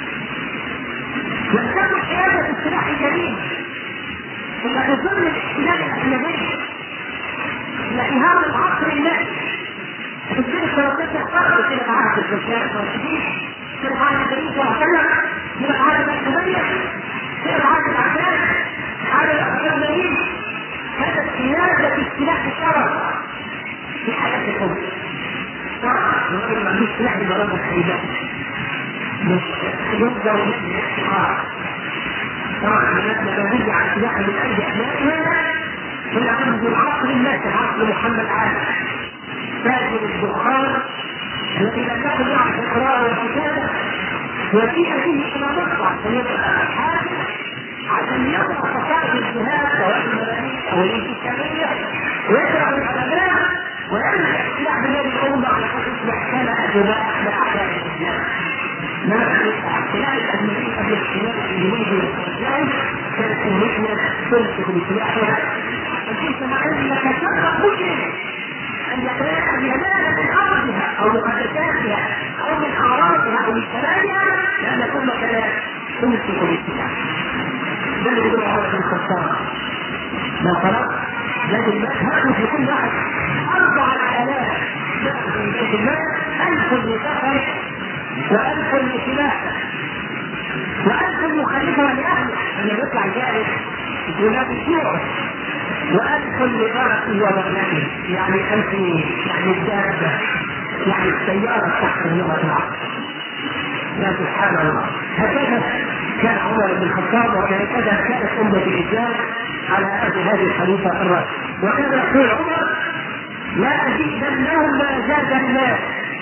وكان قيادة السلاح الكريم إلى حصول الاحتلال الأجنبي إلى إهانة العصر الناس. تجد 13 فرق في عهد الرسول والحديث، في عهد النبي صلى الله عليه وسلم، في عهد الحديبية، في عهد العباس، عهد الأمويين. هذا قيادة السلاح الشرعي في حياة الأمة. طبعا ما فيش سلاح لمرض الحيبات مش يبدأ من الاحتقار. طبعا لما نرجع على السلاح من أجل أبنائها في العهد العصر الناس عصر محمد عالم تاجر الدخان الذي لا تكن معه القراءة والكتابة ويجيء به إلى مصر عشان يبقى حاكم عشان يضع قصائد الجهاد سواء المدنية أو الانتشارية ويقرأ العلماء ويعمل احتلاع بلاد الأمة على أساس تصبح كما أجباء لأعداء الإسلام. ما احتلاع الأجنبي قبل احتلاع الإنجليزي والإسلام كانت المحنة تلك بسلاحها فكيف مع أنك تشرف مسلم أن ينال من أرضها أو مقدساتها أو من أعراضها أو من شبابها لأن كل كلام تمسك بالسلاح. ده اللي يقول عمر بن الخطاب ما فرق لكن هاخد لكل واحد 4000 من بيت المال 1000 لسفر و1000 لسلاح و1000 مخالفة لأهله أن يطلع جائز ينادي شيوعه و1000 لفرسه وبغنته يعني 1000 يعني الدابة يعني السيارة تحت اللغة العصر. يا سبحان الله هكذا كان عمر بن الخطاب وهكذا كانت أمة الإسلام على هذه الخليفة الراشد. وكان يقول عمر لا أزيدنهم ما زاد الناس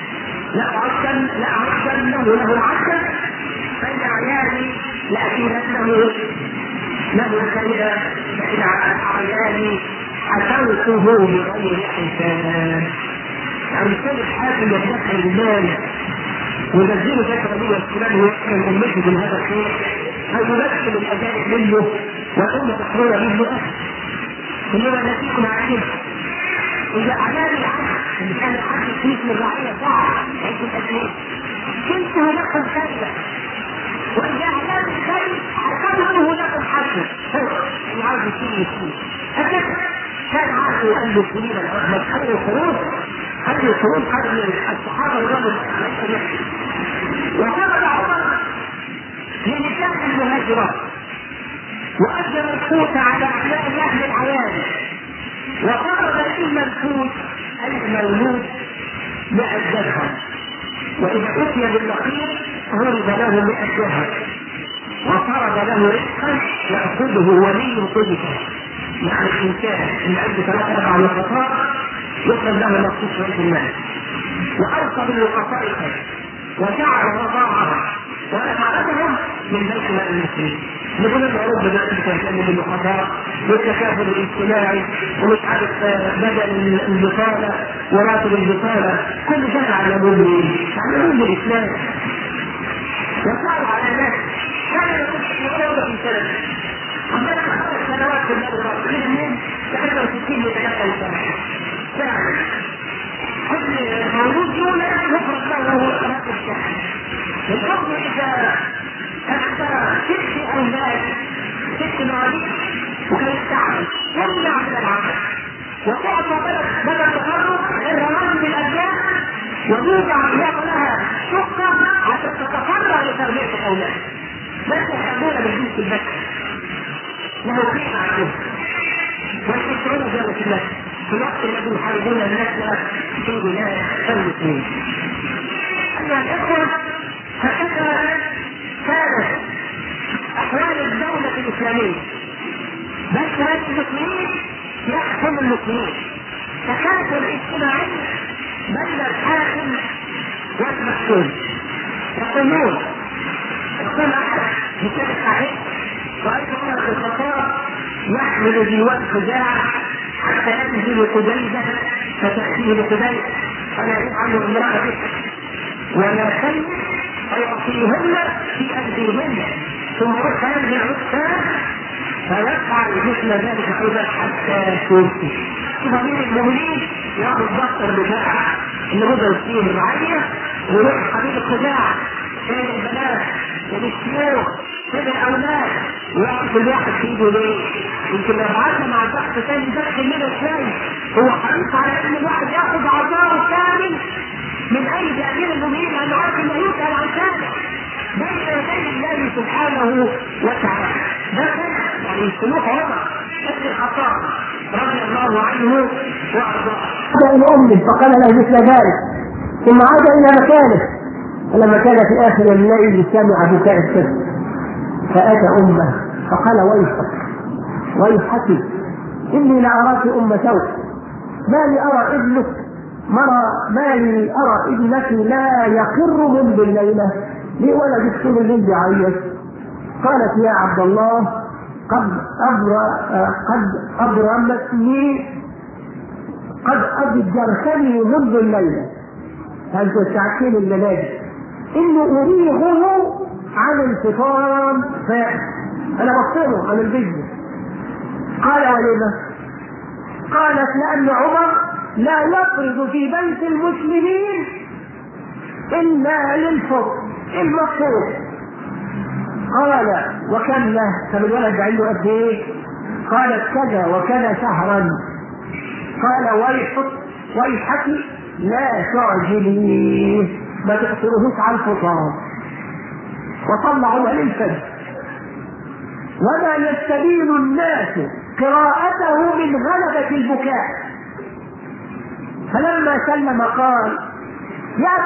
لأعدنه له عدا فإن عيالي لأكيدنه له كذا فإن عيالي حسوته بغير حساب. يعني كل الحاكم يدخل المال وينزله ذكر النبي والسلام ويحكم أمته من هذا الخير أو يمثل الأجانب منه والأمة تحرر منه انما نسيكم عارفين اذا اعلام العدل اللي كان العدل يكون من الرعيه ساعه عيد الاسلام كنتم لكم خيرا، واذا اعلام الخير عقبه لكم حسن اللي عاوز يشيل هكذا كان عارف ان المسلمين الاغلب خير الخروج قبل الصحابه الرجل وخرج عمر لنساء المهاجرات وأجر القوت على أعلام أهل العيان، وفرض المنفوذ المولود مع الدرهم، وإذا أتي بالنقيض فرض له 100 درهم، وفرض له رزقا يأخذه ولي طلبه. يعني الإنسان اللي عنده 3-4 نقطات يفرض له مخصوص بيت المال، وأوصى بالنقطاء الخير وجعل رضاعها ونفعتهم من بيت مال المسلمين. نقول العروض دلوقتي بتهتم بالنقطاء والتكافل الاجتماعي ومش عارف بدل البطاله وراتب البطاله، كل ده علموه ليه؟ علموه للاسلام وصاروا على الناس. كان يقول في اوروبا في سنه عندنا 5 سنوات في البلد كل من 63 ل 63 سنه كل مولود يولد يفرض له راتب شهري. الحكم اذا أكثر 6 أولاد 6 مواليد وكانت تعمل تمنع من العمل وتعطى بدل التفرق الرواتب الأبناء ويوضع لها شقة عشان تتفرغ لتربية الأولاد. بس يحتاجون بالجنس البشري له قيمة عندهم والتسعون جابت الناس في الوقت الذي يحاربون الناس في بلاد المسلمين. أما الإخوة فكذا كانت أحوال الدولة الإسلامية بس هذه المسلمين يحكم المسلمين، تكافل اجتماعي بين الحاكم والمحكوم. يقولون يقول أحد بكل صحيح رأيت عمر بن الخطاب يحمل ديوان خزاعة حتى ينزل قديدة فتأتيه بقديدة فلا يفعل امرأة ولا شيء فيعطيهن في أيديهن ثم يرجع الثاني فيفعل مثل ذلك أيضا حتى توفي. ضمير المؤمنين ياخذ الدفتر بتاعه اللي هو فيه الرعية ويروح حبيب الخزاع بين البنات والشيوخ بين الأولاد ويأخذ كل واحد في ايده ليه؟ يمكن لو بعثنا مع الضغط ثاني يدخل منه شوي، هو حريص على ان الواحد ياخذ عطاءه كامل من ايدي امير المؤمنين لانه عارف انه يسال عن ذلك بين يدي الله سبحانه وتعالى. ده يعني سلوك عمر بن الخطاب رضي الله عنه وارضاه. عاد الى امه فقال له مثل ذلك ثم عاد الى مكانه، فلما كان في اخر الليل سمع بكاء الطفل فاتى امه فقال ويحك اني لاراك سوء، ما لي ارى ابنك لا يقر منذ الليله لي ولد طول الليل يعيط. قالت يا عبد الله قد أضجرتني منذ الليلة، فأنت تعكين الليلة إنه أريغه عن الفطام أنا بصره عن البيت. قال ولما؟ قالت لأن عمر لا يفرض في بيت المسلمين إلا للفطر المفروض. قال وكم له؟ كم الولد عنده قد ايه؟ قالت كذا وكذا شهرا. قال ويحك لا تعجليه، ما تقصرهوش على الفطار. وصلى عمر الفجر وما يستبين الناس قراءته من غلبة البكاء، فلما سلم قال يا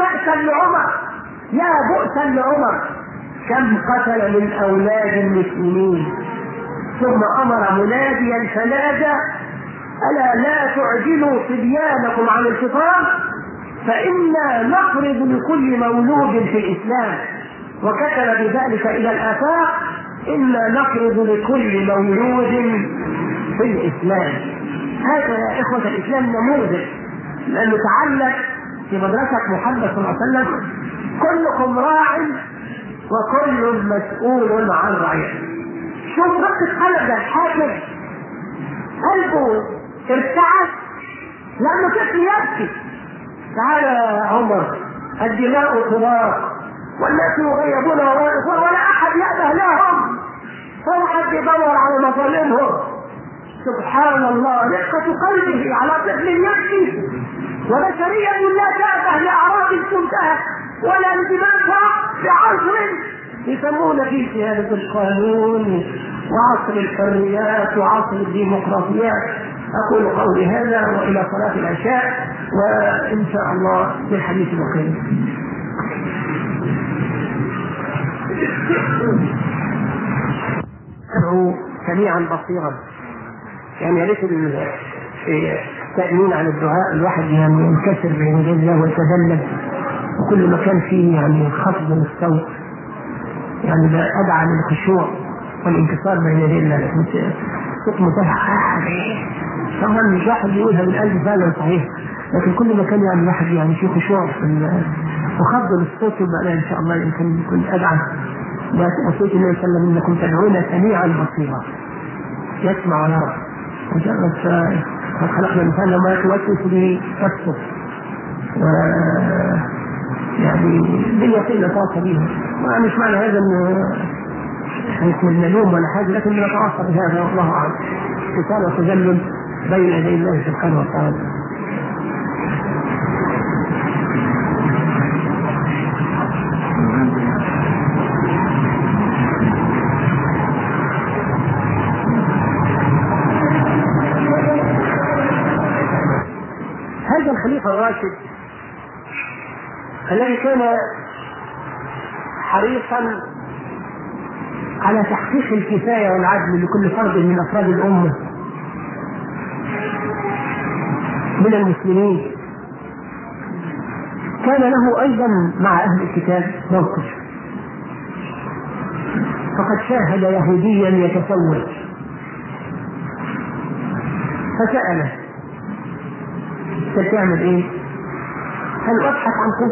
بؤسا لعمر كم قتل من أولاد المسلمين. ثم أمر مناديا فنادى ألا لا تعجلوا صبيانكم عن الفطار فإنا نقرض لكل مولود في الإسلام، وكتب بذلك إلى الآفاق إنا نقرض لكل مولود في الإسلام. هذا يا إخوة الإسلام نموذج، لأنه تعلق في مدرسة محمد صلى الله عليه وسلم كلكم راع وكل مسؤول عن رعيته. شوف بس قلب الحاكم قلبه ارتعش لأنه طفل يبكي. تعالى يا عمر، الدماء طلاق والناس يغيبون ولا أحد يأبه لهم، ولا أحد يدور على مظالمهم. سبحان الله، رقة قلبه على طفل يبكي، وبشرية لا تأبه لأعراض تنتهك ولا لدماء بعصر يسمون فيه سيادة القانون وعصر الحريات وعصر الديمقراطيات. أقول قولي هذا وإلى صلاة العشاء، وإن شاء الله للحديث القيم. أدعو سميعا بصيرا، يعني ليس التأمين عن الدعاء الواحد يعني ينكسر بين يدي الله ويتذلل، وكل ما كان فيه يعني خفض من الصوت يعني أدعى للخشوع والانكسار بين يدي الله. لكن صوت متهح طبعا مش واحد يقولها من قلب فعلا صحيح، لكن كل ما كان يعني الواحد يعني فيه خشوع وخفض للصوت يبقى ان شاء الله يمكن يكون ادعى. وصيت النبي صلى الله عليه وسلم انكم تدعون سميعا بصيرا يسمع ويرى. مجرد خلقنا الانسان لما يتوسوس به نفسه يعني باليقين نتواصل به، مش معنى هذا انه اسم النجوم ولا حاجه، لكن نتواصل بهذا والله اعلم. اتصال وتذلل بين يدي الله سبحانه وتعالى. هذا الخليفة الراشد الذي كان حريصا على تحقيق الكفاية والعدل لكل فرد من أفراد الأمة من المسلمين، كان له أيضا مع أهل الكتاب موقف. فقد شاهد يهوديا يتسول فسأله: تعمل ايه؟ هل اضحك عنكم؟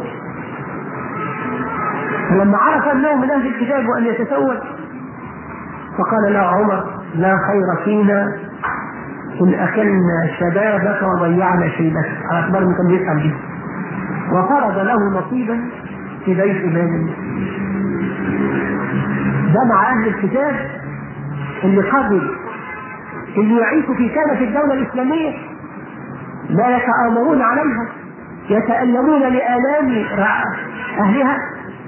فلما عرف انه من اهل الكتاب وان يتسول فقال له عمر: لا خير فينا ان اكلنا شبابك وضيعنا شيبك، على اعتبار انه كان بيفهم به، وفرض له نصيبا في بيت مال المسلمين. ده مع اهل الكتاب اللي قبل اللي يعيشوا في كنف الدوله الاسلاميه لا يتآمرون عليها، يتألمون لآلام أهلها.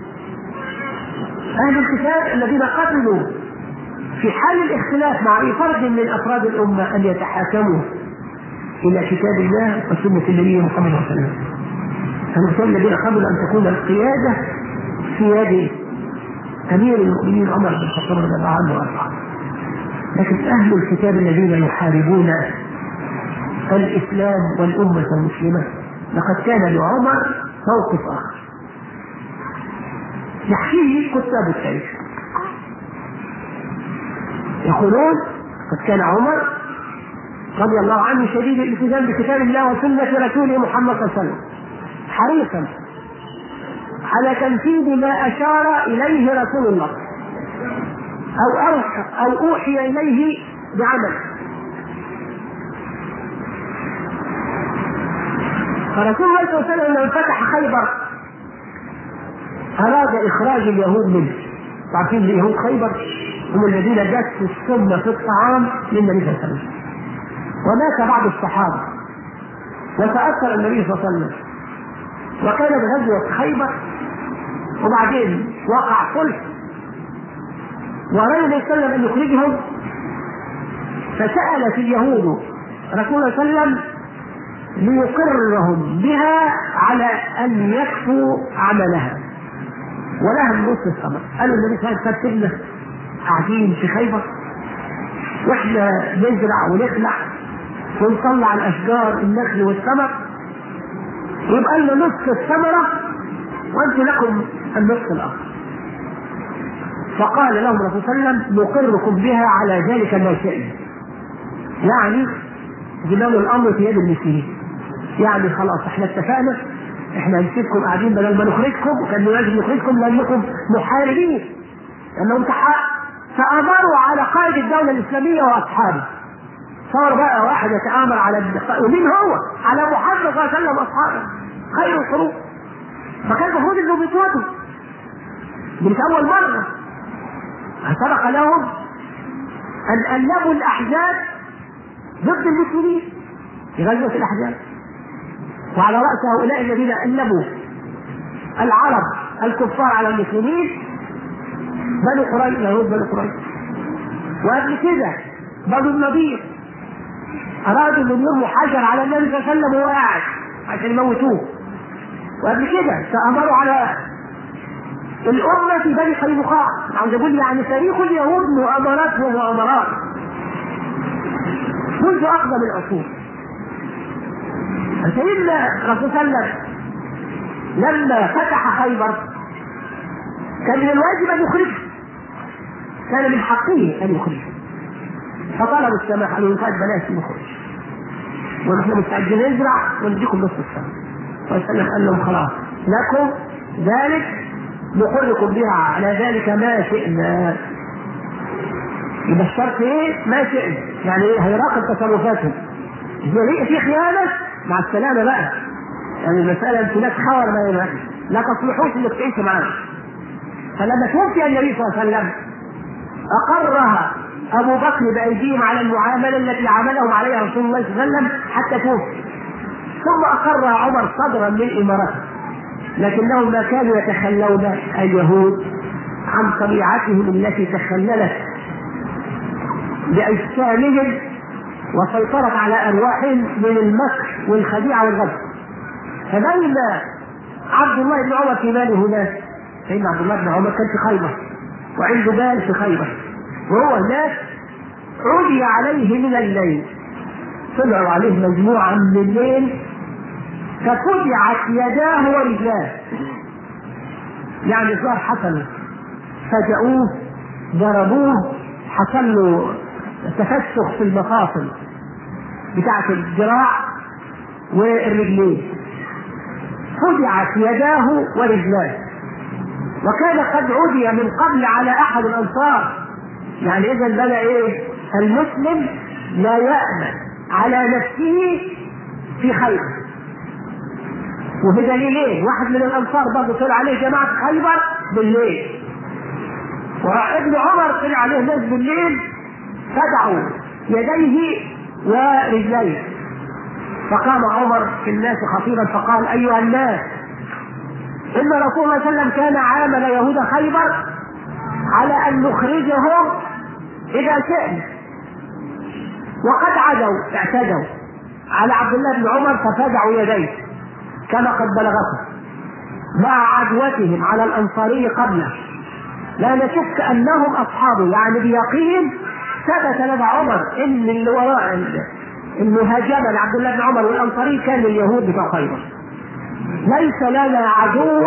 أهل الكتاب الذين قبلوا في حال الاختلاف مع أي فرد من أفراد الأمة أن يتحاكموا إلى كتاب الله وسنة النبي محمد صلى الله عليه وسلم. فالمسلمين الذين قبلوا أن تكون القيادة في يد أمير المؤمنين عمر بن الخطاب رضي الله عنه وأرضاه. لكن أهل الكتاب الذين يحاربون الإسلام والأمة المسلمة لقد كان لعمر موقف آخر يحكيه كتاب التاريخ. يقولون: قد كان عمر رضي الله عنه شديد الالتزام بكتاب الله وسنة رسوله محمد صلى الله عليه وسلم، حريصا على تنفيذ ما أشار إليه رسول الله أو أوحي إليه بعمل. فرسول الله صلى الله عليه وسلم لما فتح خيبر أراد إخراج اليهود منه. تعرفين اليهود خيبر هم الذين دسوا السم في الطعام للنبي صلى الله عليه وسلم، ومات بعض الصحابة وتأثر النبي صلى الله عليه وسلم، وكانت غزوة خيبر وبعدين وقع صلح وأراد النبي صلى الله عليه وسلم أن يخرجهم، فسألت اليهود رسول الله صلى الله عليه وسلم ليقرهم بها على أن يكفوا عملها ولهم نصف الثمر. قالوا النبي صلى الله عليه وسلم: قاعدين في خيبر واحنا نزرع ونخلع ونطلع الاشجار النخل والثمر، يبقى لنا نصف الثمره وانتم لكم النصف الاخر. فقال لهم الرسول صلى الله عليه وسلم: نقركم بها على ذلك ما شئنا، يعني زمام الامر في يد المسلمين، يعني خلاص احنا اتفقنا، احنا هنسيبكم قاعدين بدل ما نخرجكم، كان لازم نخرجكم لانكم محاربين، لانهم تآمروا على قائد الدولة الإسلامية وأصحابه، صار بقى واحد يتآمر على ومين هو؟ على محمد صلى الله عليه وسلم واصحابه خير القرون. فكان المفروض انهم يتوتوا من اول مره. سبق لهم ان ألموا الاحزاب ضد المسلمين في غزوه الاحزاب، وعلى راس هؤلاء الذين ألموا العرب الكفار على المسلمين بنو قريظة، يهود بنو قريظة. وقبل كده بنو النضير أرادوا أن يرموا حجر على النبي صلى الله عليه وسلم وهو قاعد عشان يموتوه. وقبل كده تأمروا على الأمة في بني قينقاع. عاوز أقول يعني تاريخ اليهود مؤامرات ومؤامرات منذ أقدم العصور. سيدنا الرسول صلى الله عليه وسلم لما فتح خيبر كان من الواجب أن يخرجه، كان من حقه أن يخرجه، فطلب السماح أن ينفذ بلاش نخرج ونحن مستعدين نزرع ونديكم نصف السنة. والسلام قال لهم خلاص لكم ذلك نقركم بها على ذلك ما شئنا. يبقى الشرط ايه؟ ما شئنا، يعني ايه؟ هيراقب تصرفاتهم. إذا في خيانة مع السلامة بقى، يعني المسألة انتوا لا تحاور ما ينفع، لا تصلحوش انك تعيشوا معانا. فلما توفي النبي صلى الله عليه وسلم أقرها أبو بكر بأيديهم على المعاملة التي عاملهم عليها رسول الله صلى الله عليه وسلم حتى توفي، ثم أقرها عمر صدرا من إمارته، لكنهم ما كانوا يتخلون اليهود عن طبيعتهم التي تخللت بأجسامهم وسيطرت على أرواحهم من المكر والخديعة والغدر. فبين عبد الله بن عمر في ماله هناك، سيدنا عبد الله بن عمر كان في خيبر وعنده بال في خيبر، وهو هناك عدي عليه من الليل، طلعوا عليه مجموعة من الليل ففجعت يداه ورجلاه، يعني صار حصل فجأوه ضربوه، حصل له تفسخ في المفاصل بتاعة الذراع والرجلين، فجعت يداه ورجلاه. وكان قد عدي من قبل على أحد الأنصار، يعني إذا بدا إيه؟ المسلم لا يأمن على نفسه في خيبر. وبدليلين، واحد من الأنصار برضه طلع عليه جماعة خيبر بالليل، وابن عمر طلع عليه ناس بالليل فدعوا يديه ورجليه. فقام عمر في الناس خطيبا فقال: أيها الناس، إن رسول الله صلى الله عليه وسلم كان عامل يهود خيبر على أن نخرجهم إذا شئنا، وقد اعتدوا على عبد الله بن عمر ففدعوا يديه كما قد بلغته مع عدوتهم على الأنصاري قبله، لا نشك أنهم أصحابه، يعني بيقين ثبت لدى عمر إن اللي وراء المهاجمة لعبد الله بن عمر والأنصاري كان اليهود بتوع خيبر، ليس لنا عدو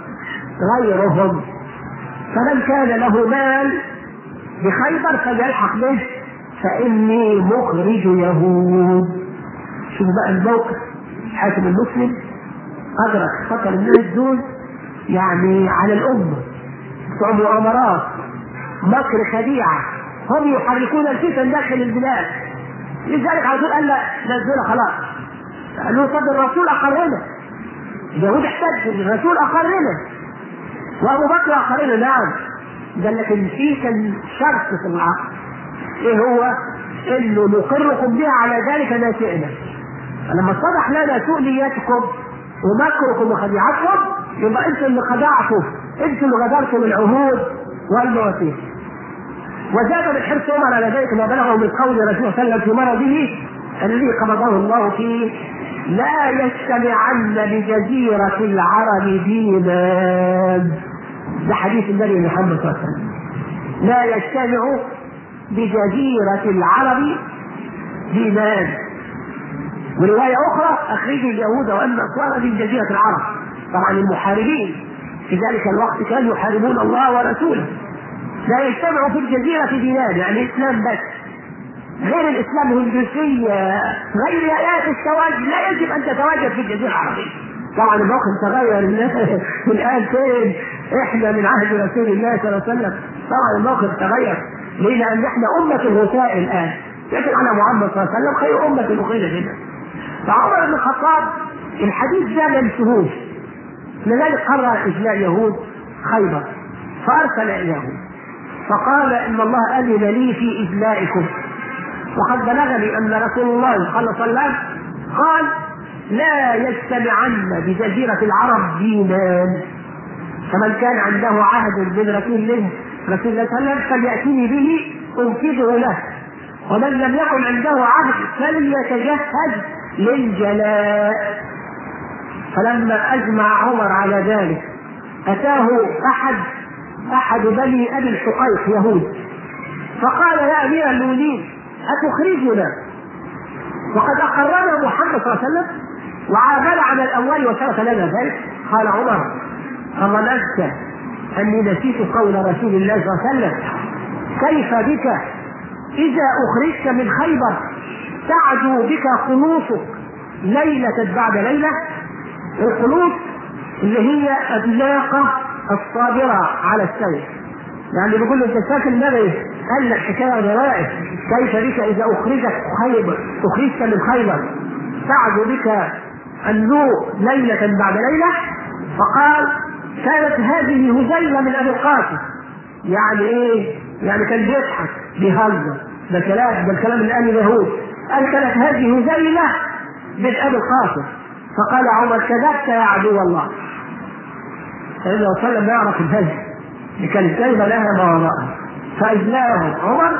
غيرهم، فمن كان له مال بخيبر فليلحق به فإني مخرج يهود. شوف بقى الموقف، حاكم المسلم أدرك خطر الناس دول يعني على الأمة، بتوع مؤامرات مكر خديعة، هم يحركون الفتن داخل البلاد. لذلك على طول قال لا نزلنا خلاص، قالوا صد الرسول أقرنا، اليهود احتج الرسول أقرنا وأبو بكر أقرنا. نعم، قال لكن فيه كان شرط في العقد، إيه هو؟ إنه نقركم بها على ذلك ما شئنا. فلما اتضح لنا سوء نيتكم ومكركم وخديعتكم يبقى أنتم اللي خدعتم، أنتم اللي غدرتم العهود والمواثيق. وزاد من حرص عمر على ذلك ما بلغه من قول رسول الله صلى الله عليه وسلم في مرضه الذي قبضه الله فيه: لا يجتمعن بجزيرة العرب دينان. ده حديث النبي محمد صلى الله عليه وسلم، لا يجتمع بجزيرة العرب دينان. ورواية أخرى: أخرجوا اليهود والنصارى من جزيرة العرب. طبعا المحاربين في ذلك الوقت كانوا يحاربون الله ورسوله. لا يجتمع في الجزيرة دينان، يعني الإسلام بس، غير الإسلام هندوسية، غير آيات التواجد لا يجب أن تتواجد في الجزيرة العربية. طبعا الموقف تغير الآن، فين إحنا من عهد رسول الله صلى الله عليه وسلم؟ طبعا الموقف تغير، لأن احنا أمة الغثاء الآن، لكن على محمد صلى الله عليه وسلم خير أمة أخرجت لنا. فعمر بن الخطاب الحديث ده ما ينسهوش، لذلك قرر إجلاء يهود خيبر فأرسل إليهم فقال إن الله أذن لي في إجلائكم، وقد بلغني أن رسول الله صلى الله عليه وسلم قال لا يجتمعن بجزيرة العرب دينان، فمن كان عنده عهد من رسول الله صلى الله عليه وسلم فليأتني به أنفذه له، ومن لم يكن عنده عهد فليتجهز للجلاء. فلما أجمع عمر على ذلك أتاه أحد بني أبي الحقيق يهود فقال يا أمير المؤمنين أتخرجنا وقد أقرنا محمد صلى الله عليه وسلم وعامل على الأول وشرف لنا ذلك؟ قال عمر أظننت أني نسيت قول رسول الله صلى الله عليه وسلم كيف بك إذا أخرجت من خيبر تعدو بك خلوصك ليلة بعد ليلة؟ الخلوص اللي هي الناقة الصابرة على السير، يعني بيقول له انت فاكر النبي قال لك حكايه ضرائب كيف بك اذا اخرجت من خيبر تعد بك النوء ليله بعد ليله؟ فقال كانت هذه هزيله من ابي القاسم. يعني ايه؟ يعني كان بيضحك بيهزر، ده الكلام اللي قاله اليهود، قال كانت هذه هزيله من ابي القاسم. فقال عمر كذبت يا عدو الله. فإذا صلى الله عليه وسلم يعرف الهزل كانت كلمة لها ما وراءها، فأجلاهم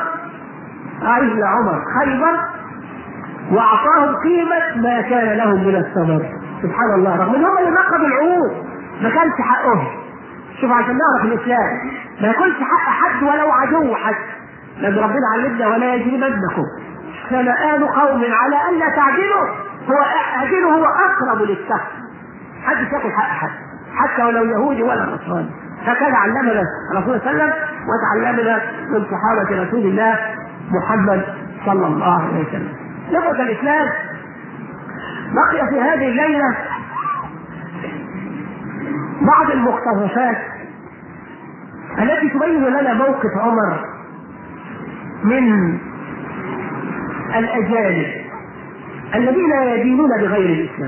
عمر خيبر وأعطاهم قيمة ما كان لهم من الثمر. سبحان الله، رغم أنهم اللي نقضوا العهود ما كانش حقهم. شوف عشان نعرف الإسلام ما يكونش حق حد ولو عدو حد، لأن ربنا علمنا ولا يجرمنكم شنآن قوم على ألا تعدلوا، اعدلوا هو أقرب للسهل. حد ياخذ حق حد حتى ولو يهودي ولا نصراني. هكذا علمنا الرسول صلى الله عليه وسلم وتعلمنا من صحابة رسول الله محمد صلى الله عليه وسلم. لغة الإسلام بقي في هذه الليلة بعض المقتطفات التي تبين لنا موقف عمر من الأجانب الذين يدينون بغير الإسلام،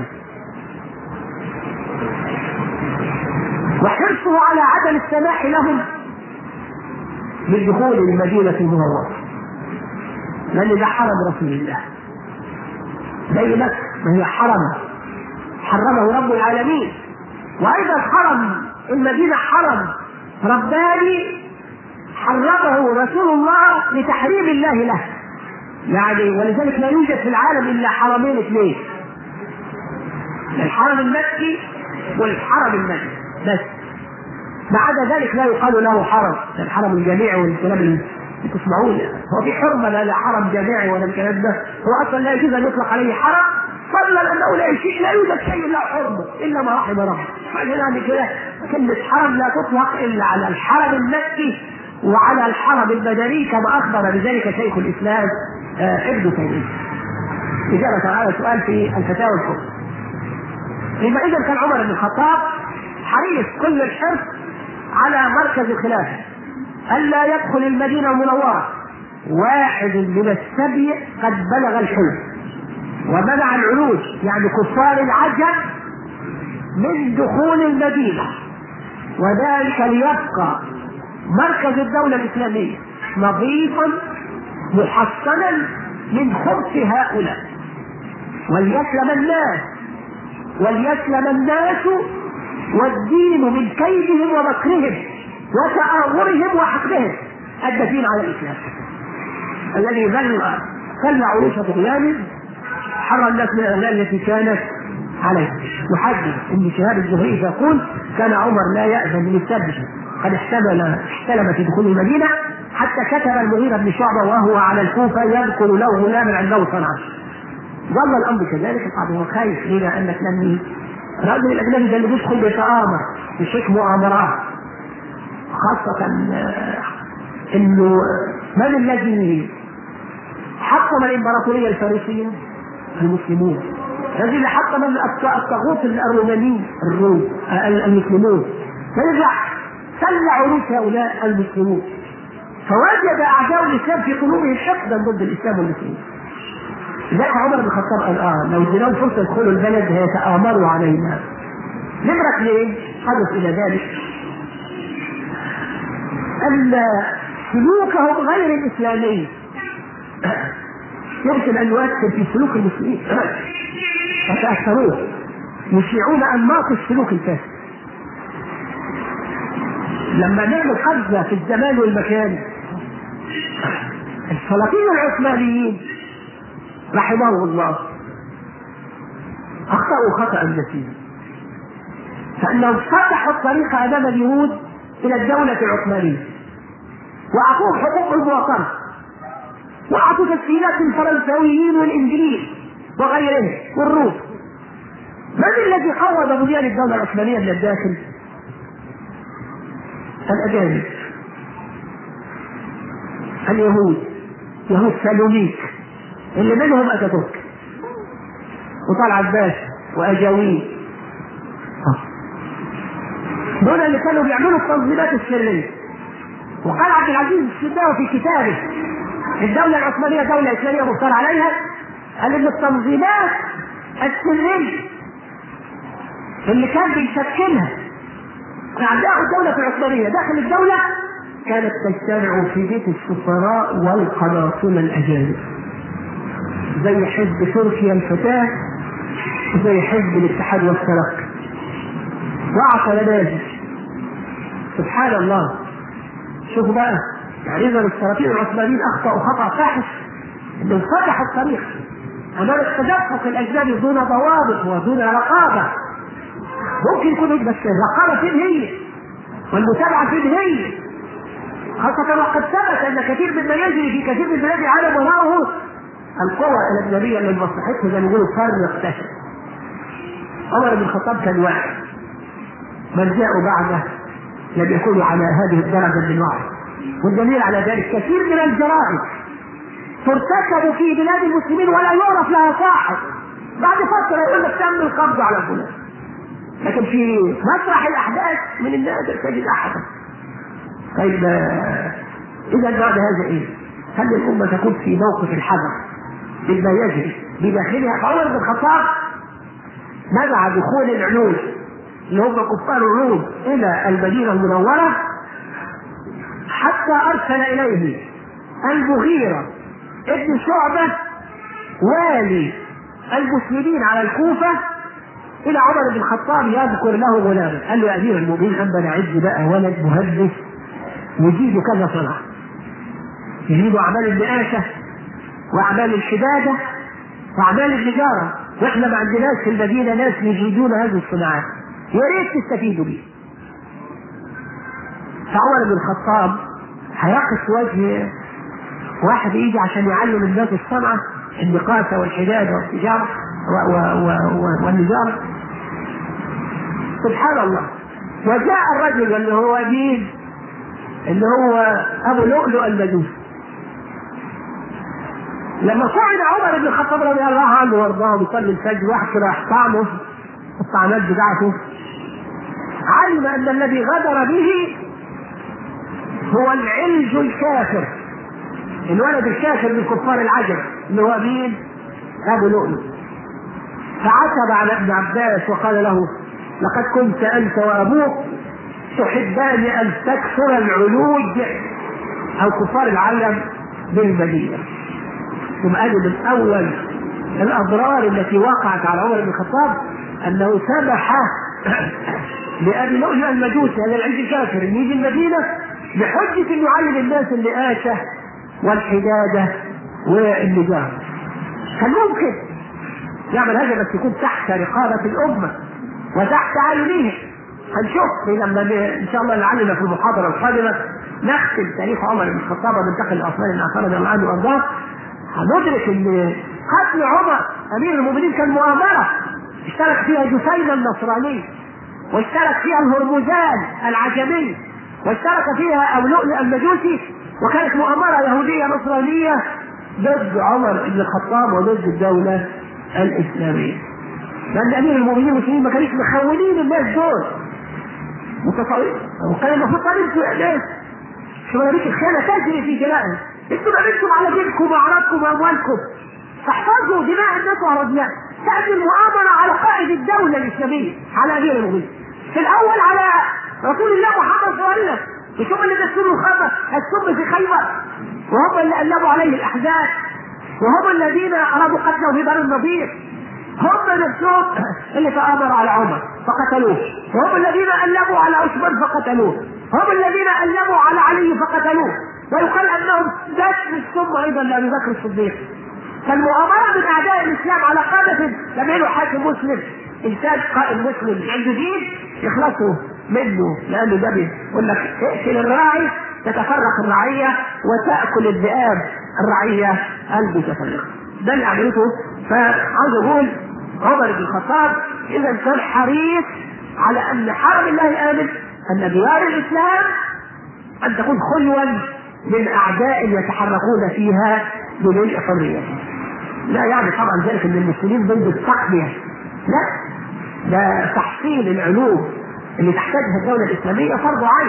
وحرصه على عدم السماح لهم بالدخول المدينة المنورة، لأن ده حرم رسول الله زي مكة ما هي حرمه رب العالمين، وأيضا حرم المدينة حرم رباني حرمه رسول الله لتحريم الله له. يعني ولذلك لا يوجد في العالم إلا حرمين اثنين، الحرم المكي والحرم المدني بس، ما عدا ذلك لا يقال له حرم، الحرم الجامعي والكلام اللي تسمعون هو في حرمه لا حرم جامعي ولا الكلام ده، هو اصلا لا يجوز ان يطلق عليه حرم، فضلا انه لا يوجد شيء لا حرمه الا ما رحم ربه. يعني كده كلمه حرم لا تطلق الا على الحرم المكي وعلى الحرم المدني، كما اخبر بذلك شيخ الاسلام ابن تيميه اجابه على سؤال في الفتاوى الكبرى. يبقى اذا كان عمر بن الخطاب حريص كل الحرص على مركز الخلافه الا يدخل المدينه المنوره واحد من السبي قد بلغ الحلم، ومنع العلوج يعني كفار العجم من دخول المدينه، وذلك ليبقى مركز الدوله الاسلاميه نظيفا محصنا من خبث هؤلاء، وليسلم الناس والدين من كيدهم ومكرهم وتآمرهم وحقدهم الدفين على الإسلام الذي ظل عروش طغيان حرى الناس من الأغلال التي كانت عليه. يحدث ابن شهاب الزهري يقول كان عمر لا يأذن للسبب قد احتلم في دخول المدينة، حتى كتب المغيرة بن شعبة وهو على الكوفة يذكر له غلاما عنده صنعاء. ظل الأمر كذلك، هو خايف لنا أنك لم الرجل الأجنبي ده اللي بيدخل بيتآمر بشكل مؤامرات، خاصة إنه من الذي حطم الإمبراطورية الفارسية؟ المسلمون. الذي حطم الطاغوت الروماني المسلمون، فيرجع سل عروش هؤلاء المسلمون. فوجد أعداء الإسلام في قلوبهم حقدا ضد الإسلام والمسلمين. لذلك عمر بن الخطاب قال لو اديناهم فرصة يدخلوا البلد هيتآمروا علينا. نمرة ليه؟ حدث إلى ذلك أن سلوكهم غير الإسلامي يمكن أن يؤثر في سلوك المسلمين فتأثروه، يشيعون أنماط السلوك الفاسد. لما نعمل قفزة في الزمان والمكان، السلاطين العثمانيين رحمهم الله أخطأوا خطأ جسيما، فإنهم فتحوا الطريق أمام اليهود إلى الدولة العثمانية وأعطوهم حقوق المواطنة وأعطوا تسهيلات الفرنساويين والإنجليز وغيرهم والروس. من الذي قوض بنيان الدولة العثمانية من الداخل؟ الأجانب، اليهود، يهود سالونيك اللي منهم أتاتورك وطلعت باشا وأجاويل، دول اللي كانوا بيعملوا التنظيمات السرية. وقال عبد العزيز السداوي في كتابه الدولة العثمانية دولة إسلامية مختار عليها، قال إن التنظيمات السرية اللي كان بيشكلها أعداء الدولة العثمانية داخل الدولة كانت تجتمع في بيت السفراء والقناصل الأجانب، زي حزب تركيا الفتاة وزي حزب الاتحاد والترك وأعطى نماذج. سبحان الله. شوفوا بقى، يعني إذا السلاطين العثمانيين أخطأوا خطأ فاحش إنهم فتحوا الطريق أمام التدفق الأجنبي دون ضوابط ودون رقابة. ممكن يكون بس الرقابة فين هي والمتابعة فين هي، خاصة وقد ثبت أن كثير مما يجري في كثير من بلاد العالم وراءه القوى الأجنبية اللي مصلحتها زي ما يقولوا فرق اكتشف. عمر بن الخطاب كان واحد، من جاءوا بعده لم يكونوا على هذه الدرجة من الوعي. والدليل على ذلك كثير من الجرائم ترتكب في بلاد المسلمين ولا يعرف لها صاحب، بعد فترة يقول لك تم القبض على فلان، لكن في مسرح الأحداث من النادر تجد أحدا. طيب إذا بعد هذا إيه؟ هل الأمة تكون في موقف الحذر مما يجري بداخلها؟ فعمر بن الخطاب منع دخول العلوم اللي هم كفار الروم إلى المدينة المنورة حتى أرسل إليه المغيرة ابن شعبة والي المسلمين على الكوفة إلى عمر بن الخطاب يذكر له غلاما. قال له يا أمير المؤمنين أما نعد بقى ولد مهندس يجيب كذا صنعة، يجيب أعمال النقاشة وأعمال الحدادة وأعمال التجارة، وإحنا ما عندناش في المدينة ناس يجيدون هذه الصناعات، يا ريت تستفيدوا بيه. فعمر بن الخطاب هيقف وجه واحد يجي عشان يعلم الناس الصنعة النقاشة والحدادة والتجارة والنجارة. سبحان الله. وجاء الرجل اللي هو مين؟ اللي هو أبو لؤلؤ المجوسي. لما صعد عمر بن الخطاب رضي الله عنه وارضاه بيصلي الفجر واحد كده يحطمه الطعنات بتاعته، علم أن الذي غدر به هو العلج الكافر، الولد الكافر من كفار العجم اللي هو مين؟ أبو لؤلؤ. فعتب على ابن عباس وقال له لقد كنت أنت وأبوك تحبان أن تكثر العلوج أو كفار العالم بالمدينة. ثم قال من أول الأضرار التي وقعت على عمر بن الخطاب أنه سمح لأبي لؤلؤ المجوسي هذا العلج الكافر أن يجي المدينة بحجة أن يعلم الناس النقاشة والحدادة والنجارة. كان ممكن يعمل هذا بس يكون تحت رقابة الأمة وتحت عينيه. هنشوف لما إن شاء الله لعلنا في المحاضرة القادمة نختم تاريخ عمر بن الخطاب ومنتقل العثماني بن عفان رضي الله عنه وارضاه، هندرك ان قتل عمر امير المؤمنين كان مؤامرة اشترك فيها جثيمة النصراني، واشترك فيها الهرمزان العجمي، واشترك فيها أبو لؤلؤ المجوسي، وكانت مؤامرة يهودية نصرانية ضد عمر بن الخطاب وضد الدولة الإسلامية. لأن أمير المؤمنين المسلمين ما كانوش مخونين الناس دول متصورين، وكان المفروض طالب في إعدام انتم ملابس الخيانة تجري في دمائهم، انتم عملتم على دينكم وأعراضكم وأموالكم، فاحفظوا دماء الناس وأراضيها. تأتي المؤامرة على قائد الدولة الإسلامية، على أمير المؤمنين، في الأول على رسول الله محمد صلى الله عليه وسلم، مش هم اللي دسوا الخبر السم في خيبر، وهم اللي قلبوا عليه الأحزاب، وهم الذين أرادوا قتله في بني النضير، هم نفسهم اللي تآمروا على عمر فقتلوه، وهم الذين قلبوا على عثمان فقتلوه، هم الذين قلبوا على علي فقتلوه، ويقال أنهم دسوا السم أيضا لأبي بكر الصديق. فالمؤامرة من أعداء الإسلام على قادة لم يكن حاكم مسلم، إنسان قائد مسلم عنده دين يخلصوا منه، لأنه ده يقول لك اقتل الراعي تتفرق الرعية وتأكل الذئاب الرعية المتفرقة. ده اللي عملته. فعاوز أقول عمر بن الخطاب إذا كان حريص على أن حرم الله آمن، أن ديار الإسلام أن تكون خلوا من أعداء يتحركون فيها بدون حرية. لا يعني طبعا ذلك ان المسلمين ضد التقنية، لا، ده تحصيل العلوم اللي تحتاجها الدولة الإسلامية فرض عين.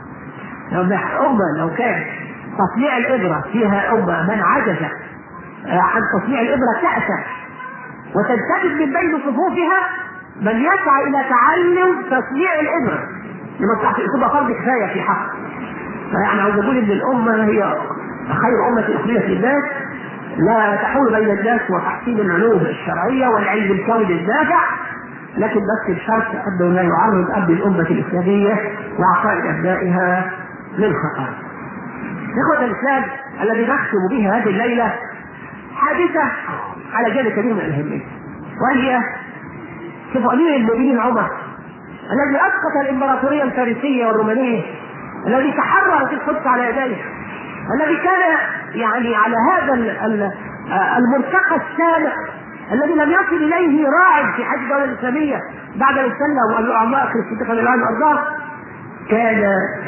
لو كان تصنيع الإبرة فيها أمة من عجز عن تصنيع الإبرة تأسى وتنتجب من بين صفوفها من يسعى إلى تعلم تصنيع الإبرة لمصلحة تبقى فرض كفاية في حق. فيعني عاوز أقول إن الأمة هي خير أمة أخرجت للناس، لا تحول بين الناس وتحصيل العلوم الشرعية والعلم الكوني النافع، لكن بس بشرط أنه لا يعرض أب الأمة الإسلامية وعقائد أبنائها للخطر. إخوة الإسلام، الذي نختم به هذه الليلة حادثة على جانب كبير من الأهمية، وهي شوفوا أمير المؤمنين عمر الذي أسقط الإمبراطورية الفارسية والرومانية، الذي تحررت القدس على يديه، الذي كان يعني على هذا المرتقى السابق الذي لم يصل اليه راعد في حج الدوله الاسلاميه بعد ان سلم وقال له اعماق الصديق رضي الله عنه وارضاه، كان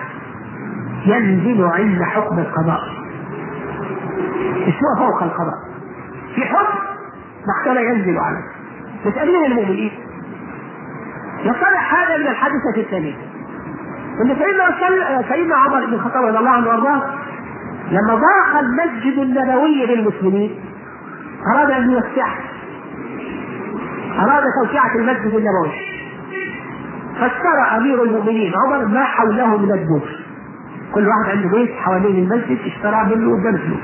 ينزل عند حكم القضاء، مش هو فوق القضاء، في حكم محكمه ينزل عليه. مش امير المؤمنين. يصلح هذا من الحادثه الثانيه ان سيدنا عمر بن الخطاب رضي الله عنه وارضاه لما ضاق المسجد النبوي للمسلمين أراد أن يوسعه، أراد توسعة المسجد النبوي، فاشترى أمير المؤمنين عمر ما حوله من الدور، كل واحد عنده بيت حوالين المسجد اشترى منه قدام فلوس،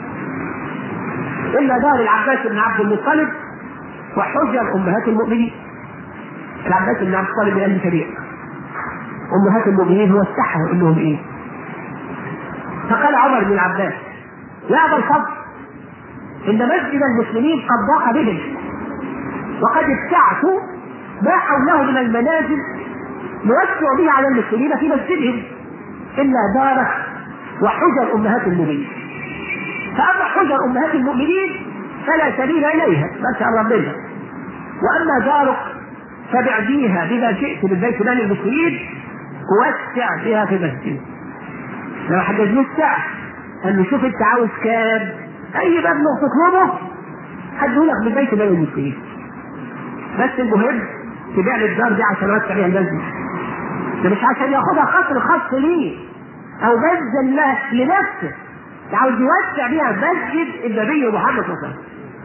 إلا دار العباس بن عبد المطلب وحجر أمهات المؤمنين. العباس بن عبد المطلب بن كبير، أمهات المؤمنين هو استحوا يقول لهم إيه؟ فقال عمر بن العباس يا أبا الفضل إن مسجد المسلمين قد ضاق بهم وقد ابتعثوا ما حوله من المنازل نوسع به على المسلمين في مسجدهم إلا دارك وحجر أمهات المؤمنين، فأما حجر أمهات المؤمنين فلا سبيل إليها ما شاء الله منها، وأما دارك فبعديها بما شئت من بيت مال المسلمين ووسع بها في مسجد. لما حد يوسع قال له شوف انت عاوز كام، اي مبلغ تطلبه هديهولك من بيت مال المسلمين، بس المهم تبيع لي الدار دي عشان اوسع بيها المسجد، ده مش عشان ياخدها قصر خاص ليه او منزل له لنفسه، ده عاوز يوسع بيها مسجد النبي محمد صلى الله عليه وسلم.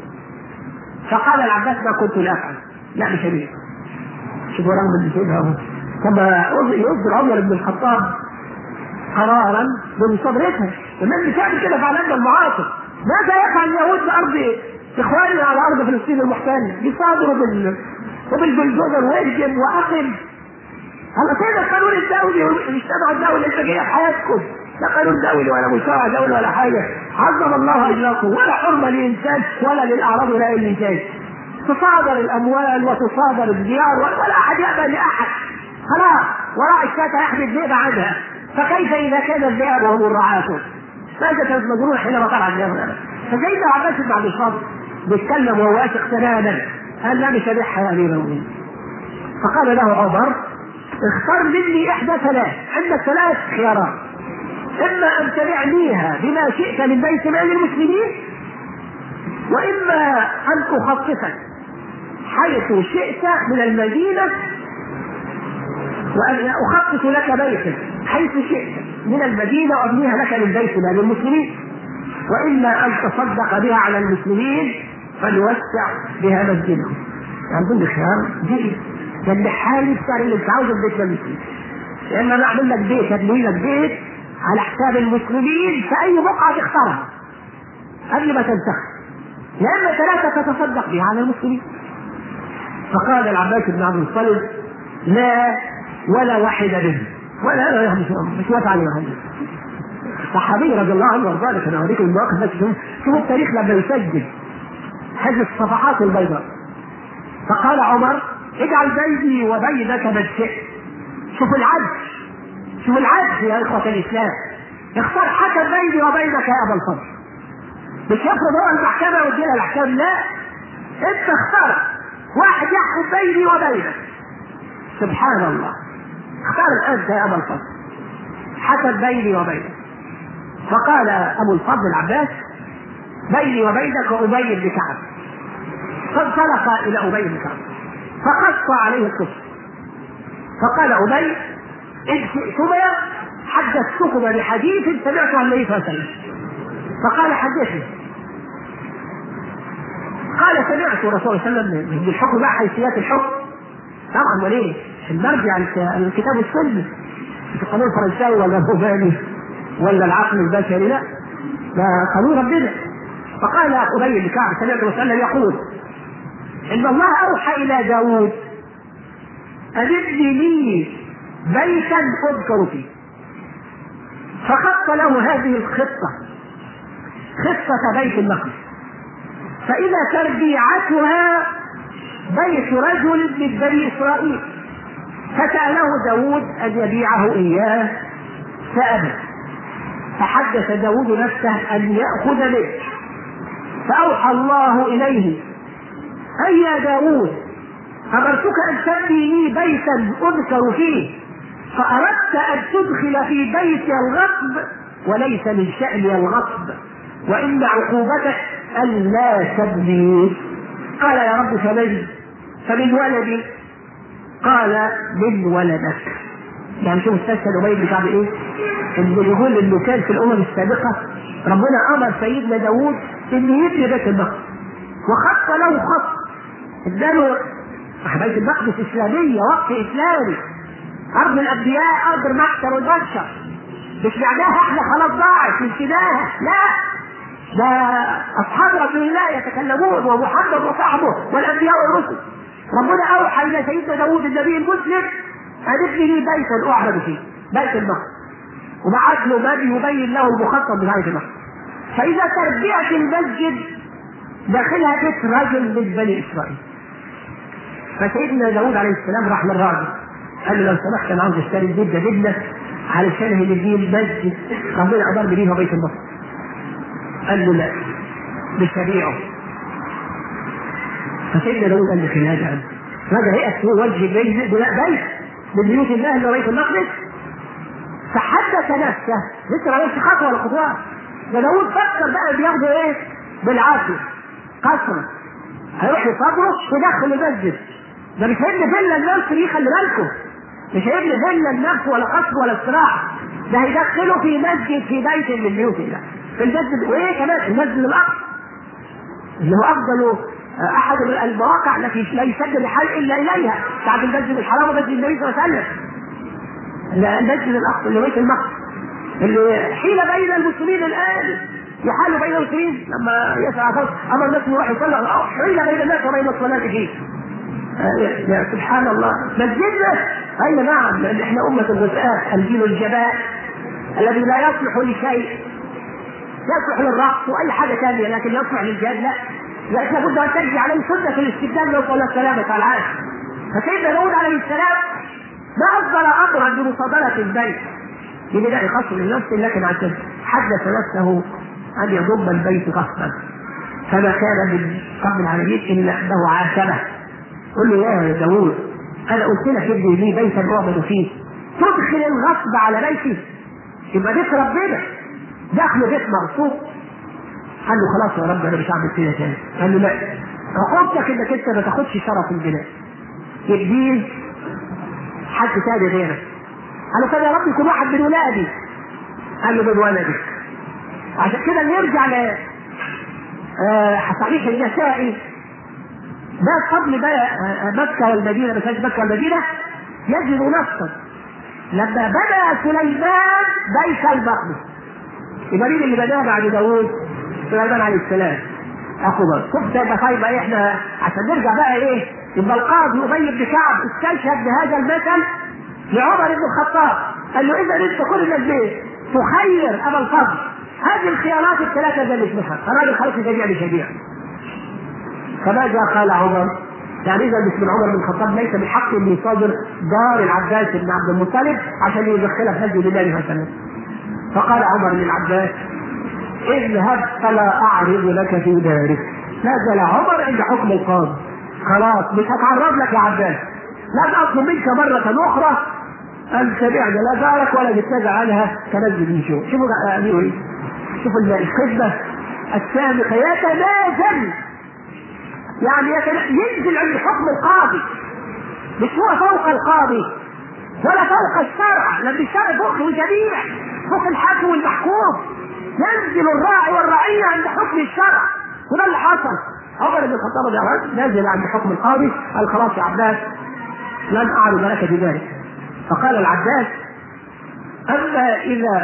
فقال العباس ما كنت لا افعل، لا مش هبيع. شوفوا رغم ان سيدها كما يصدر عمر بن الخطاب قرارا بمصادرتها، ومن بتعمل كده في عالمنا المعاصر. ماذا يفعل اليهود بارض اخواننا على ارض فلسطين المحتله؟ يصادروا وبالبلدوزر ويهجم واقم. هلا كده القانون الدولي والمجتمع الدولي اللي جاي في حياتكم لا قانون دولي ولا مشروع دولي ولا حاجه، عظم الله اجركم، ولا حرمه لانسان ولا للاعراض ولا للانسان. تصادر الاموال وتصادر الديار ولا احد يأبى لاحد، خلاص وراء الشاة يحمي الذئب عنها، فكيف اذا كان الذئب وهم الرعاة؟ ماذا تزمجون حينما طلع الذئب؟ فسيدنا عباس بن عبد الصمد بيتكلم وهو واثق تماما قال لا مش هبيعها يا امير المؤمنين. فقال له عمر اختر مني احدى ثلاث، عندك ثلاث خيارات، اما ان تبيعنيها بما شئت من بيت مال المسلمين، واما ان تخصصك حيث شئت من المدينه وان اخصص لك بيتا حيث شئت من المدينة وابنيها لك من بيتنا للمسلمين، وإما أن تصدق بها على المسلمين فليوسع بها مسجدهم. يعني كل خيار جيد، اللي حالي السعر اللي انت عاوزه بيت للمسلمين، يا اما بعمل لك بيت ابني لك بيت على حساب المسلمين في اي بقعه تختارها قبل ما تنتخب، يا اما ثلاثه تتصدق بها على المسلمين. فقال العباس بن عبد المطلب لا ولا واحده منهم، ولا مش وافق عليه محمد. الصحابي رضي الله عنه وارضاه، انا اوريكم المواقف بس شوفوا التاريخ لما يسجل هذه الصفحات البيضاء. فقال عمر اجعل بيني وبينك من شئت. شوف العدل، شوف العدل يا اخوة الاسلام، اختار حكم بيني وبينك يا ابا الفضل، مش يفرض هو المحكمة ويدينا الاحكام، لا، انت اختار واحد يحكم بيني وبينك. سبحان الله، اختار انت يا ابا الفضل حكم بيني وبينك. فقال ابو الفضل العباس بيني وبينك وابي بن كعب. فانطلق الى ابي بن كعب فقص عليه القصه، فقال ابي ان شئتما حدثتكما بحديث سمعته عن النبي صلى الله عليه وسلم. فقال حدثني. قال سمعت رسول الله صلى الله عليه وسلم بالحكم بقى حيثيات الحكم طبعا، وليه المرجع الكتاب السني مش القانون الفرنساوي ولا الروماني ولا العقل البشري، لا، ده قانون ربنا. فقال ابي بن كعب سمعت رسول الله يقول ان الله اوحى الى داود ان ابني لي بيتا اذكر فيه، فخط له هذه الخطه، خطه بيت المقدس، فاذا تربيعتها بيت رجل من بني اسرائيل، فساله داود ان يبيعه اياه فابى، فحدث داود نفسه ان ياخذ منه، فاوحى الله اليه أي يا داود أمرتك أن تبني لي بيتا أذكر فيه، فأردت أن تدخل في بيتي الغصب، وليس من شأني الغصب، وإن عقوبتك ألا تبني. قال يا رب فمن ولدي؟ قال من ولدك. يعني شوف استشهد أبي بن كعب إيه؟ اللي يقول إنه كان في الأمم السابقة ربنا أمر سيدنا داود إنه يبني بيت المقدس، وخط له خط اداله بيت المقدس اسلاميه، وقت اسلامي، ارض الانبياء، ارض المحشر والبشر، مش معناها احنا خلاص ضاعت نسيناها، لا، ده اصحاب رسول الله يتكلمون ومحمد وصحبه والانبياء والرسل. ربنا اوحى الى سيدنا داود النبي المسلم ان ابني لي بيتا اعبد فيه، بيت المقدس، وبعث له نبي يبين له المخطط ببيت المقدس. فاذا تربيعه المسجد داخلها بيت رجل من بني اسرائيل. فسيدنا داود عليه السلام راح للراجل قال له لو سمحت انا عاوز اشتري البيت ده جدا علشان هي اللي المسجد ربنا امرني بيه بيت المقدس. قال له لا مش هبيعه. فسيدنا داود قال له خلاجه عنه راجل هيئه وجه بيت من بيوت الله اللي بيت المقدس. فحدث نفسه لسه ما لقيتش خطوه ولا خطوات، ده داود فكر بقى بياخده ايه بالعافيه قصرا، هيروح يصبره ويدخل المسجد. ده مش هيبني فيلا النفس دي، خلي بالكم، مش هيبني فيلا النفس ولا قصر ولا استراحه، ده هيدخله في مسجد في بيت من بيوت الله، في المسجد، وايه كمان المسجد الاقصى اللي هو افضل احد المواقع التي لا يسجد الحال الا اليها بعد المسجد الحرام ومسجد النبي صلى الله عليه وسلم. المسجد الاقصى اللي بيت المقدس اللي حيل بين المسلمين الان، يحال بين المسلمين لما يسعى امر الناس يروح يصلي، حيل بين الناس وبين الصلاه فيه. يا سبحان الله، مسجدنا اي نعم، لان احنا امه الغثاء، الجيل الجباء الذي لا يصلح لشيء، يصلح للرقص واي حاجه ثانيه، لكن يصلح للجهاد لا، لابد ان تجري عليه سنه الاستبدال لو قال السلامه على العالم. فسيدنا داود عليه السلام ما اصدر امرا بمصادره البيت ببداء قصر لنفسه، لكن عشان حدث نفسه ان يضم البيت غصبا، فما كان من رب العالمين الا انه عاتبه. قل له يا داود انا قلت لك ابني لي بيتا اعبد فيه، تدخل الغصب على بيتي، يبقى بيت ربنا داخل بيت مغصوب. قال له خلاص يا رب انا مش هعمل كده تاني. قال له لا، عقوبتك انك انت ما تاخدش شرف البناء، يديه حد تاني غيرك، قال له طب يا رب يكون واحد من ولادي. قال له من ولدك. عشان كده نرجع صحيح النسائي ده قبل مكة والمدينة، بس مكة والمدينة يجد نصا لما بنى سليمان بيت المقدس. يبقى مين اللي بناه بعد داوود؟ سليمان عليه السلام اخو بر. شفت يبقى طيب احنا عشان نرجع بقى ايه، يبقى القاضي ابي بن كعب استشهد بهذا المثل لعمر بن الخطاب، قال له اذا انت كل الناس تخير ابا الفضل هذه الخيارات الثلاثه اللي اسمها الراجل خلص جميع بشجيع. فماذا قال عمر؟ يعني اذا مش من عمر بن الخطاب ليس من حق ان يصادر دار العباس بن عبد المطلب عشان يدخلها في مسجد الله مثلا. فقال عمر للعباس اذهب فلا اعرض لك في دارك. نزل عمر عند حكم القاضي، خلاص مش هتعرض لك يا عباس، لن اطلب منك مره اخرى ان تبيع لا دارك ولا تتبع عنها كنزل من شوف. شوفوا قالوا ايه؟ شوفوا الخدمه السابقه يتنازل، يعني ينزل عند حكم القاضي، مش هو فوق القاضي ولا فوق الشرع، لان الشرع فوق الجميع، فوق الحاكم والمحكوم. ينزل الراعي والرعيه عند حكم الشرع، وده اللي حصل. عمر بن الخطاب نزل عند حكم القاضي قال خلاص يا عباس لن اعرض لك بذلك. فقال العباس اما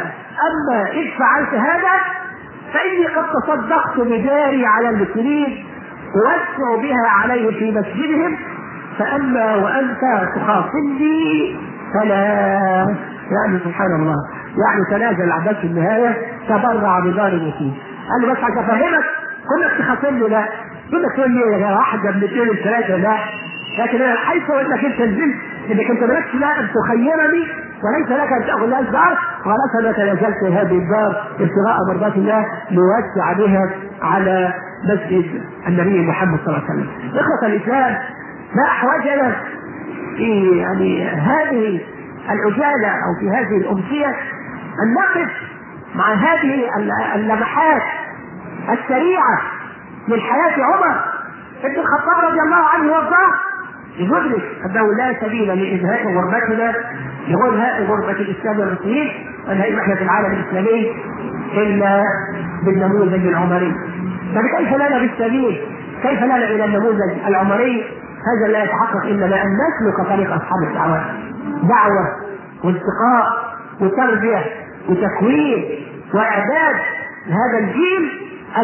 اذ فعلت هذا فاني قد تصدقت بداري على المسلمين اوسع بها عليهم في مسجدهم، فاما وانت تخاصمني فلا. يعني سبحان الله، يعني تنازل العباس في النهايه، تبرع بدار المسلمين. قال له بس عشان افهمك كلك تخاصمني لا، كلك تقول لي يا واحد من اثنين وثلاثه لا، لكن انا حيث انك انت نزلت انك انت مالكش لا ان تخيرني وليس لك ان تاخذ لها الدار، ولكن انا تنازلت هذه الدار ابتغاء مرضات الله ليوسع بها على مسجد النبي محمد صلى الله عليه وسلم. اخوة الاسلام، ما احوجنا في يعني هذه العجاله او في هذه الامسيه ان نقف مع هذه اللمحات السريعه من حياه عمر بن الخطاب رضي الله عنه وارضاه، يدرك انه لا سبيل لانهاء غربتنا لغناء غربه الاسلام والمسلمين وانهاء محنه العالم الاسلامي الا بالنموذج العمري. فكيف لنا بالسبيل؟ كيف لنا الى النموذج العمري؟ هذا لا يتحقق الا بان نسلك طريق اصحاب الدعوات، دعوه وانتقاء وتربيه وتكوين واعداد هذا الجيل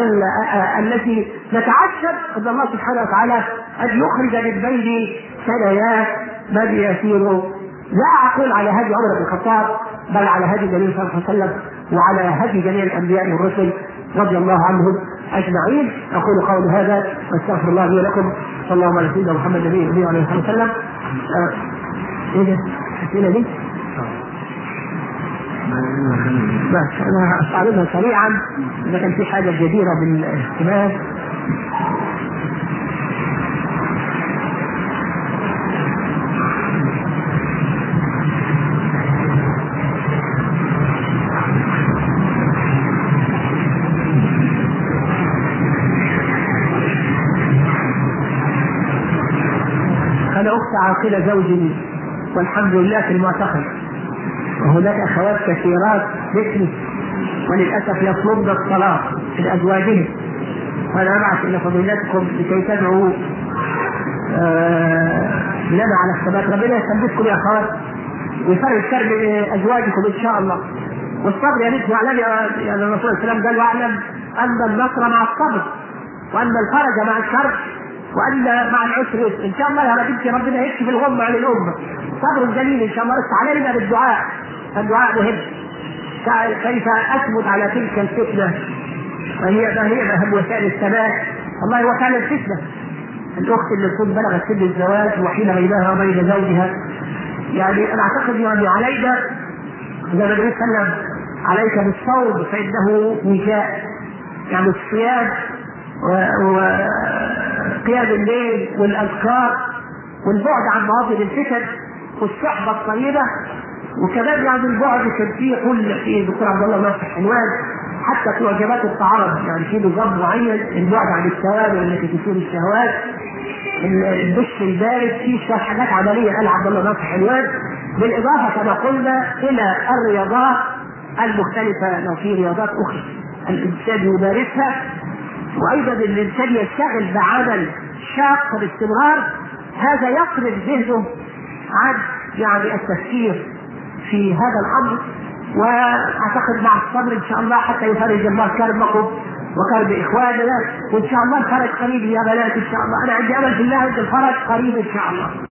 التي نتعجب ان الله سبحانه وتعالى ان يخرج من بين ثناياه من يسير لا اقول على هدي عمر بن الخطاب بل على هدي النبي صلى الله عليه وسلم وعلى هدي جميع الانبياء والرسل رضي الله عنهم اجمعين. اقول قولي هذا واستغفر الله لي ولكم، صلى الله على سيدنا محمد النبي عليه الصلاه والسلام. ايه ده؟ الاسئله دي؟ بس انا استعرضها سريعا اذا كان في حاجه جديره بالاهتمام. انا اخت عاقله زوجي والحمد لله في المعتقد، وهناك اخوات كثيرات مثلي وللاسف يطلبن الطلاق من ازواجهم، وانا ابعث الى فضيلتكم لكي تدعوا لنا على الثبات. ربنا يثبتكم يا اخوات ويفرج كرب ازواجكم ان شاء الله. والصبر يا بنت واعلمي يعني الرسول صلى الله عليه وسلم قال واعلم ان النصر مع الصبر وان الفرج مع الكرب وان مع العسر ان شاء الله يا بنتي ربنا يكشف الغمه عن الامه. صبر جميل ان شاء الله، بس علينا بالدعاء، الدعاء مهم. كيف اثبت على تلك الفتنه وهي اهم وسائل الثبات؟ والله هو كان الفتنه الاخت اللي تكون بلغت سن الزواج وحين بينها وبين زوجها، يعني انا اعتقد يعني علينا زي ما النبي صلى الله عليه وسلم عليك بالصوم فانه وجاء، يعني الصيام وقيام الليل والاذكار والبعد عن مواطن الفتن والصحبه الطيبه، وكمان يعني البعد كان فيه في دكتور عبد الله ناصر حلوان حتى في وجبات الطعام، يعني في نظام معين، البعد عن التوابع التي تثير الشهوات، الدش البارد، في شويه حاجات عمليه قال عبد الله ناصر حلوان بالإضافة كما قلنا إلى الرياضات المختلفة لو في رياضات أخرى الإنسان يمارسها، وأيضا الإنسان يشتغل بعمل شاق باستمرار، هذا يقرب ذهنه عن يعني التفكير في هذا الأمر. وأعتقد مع الصبر إن شاء الله حتى يفرج الله كربكم وكرب إخواننا، وإن شاء الله الفرج قريب يا بنات إن شاء الله. أنا عندي أمل في الله أن الفرج قريب إن شاء الله.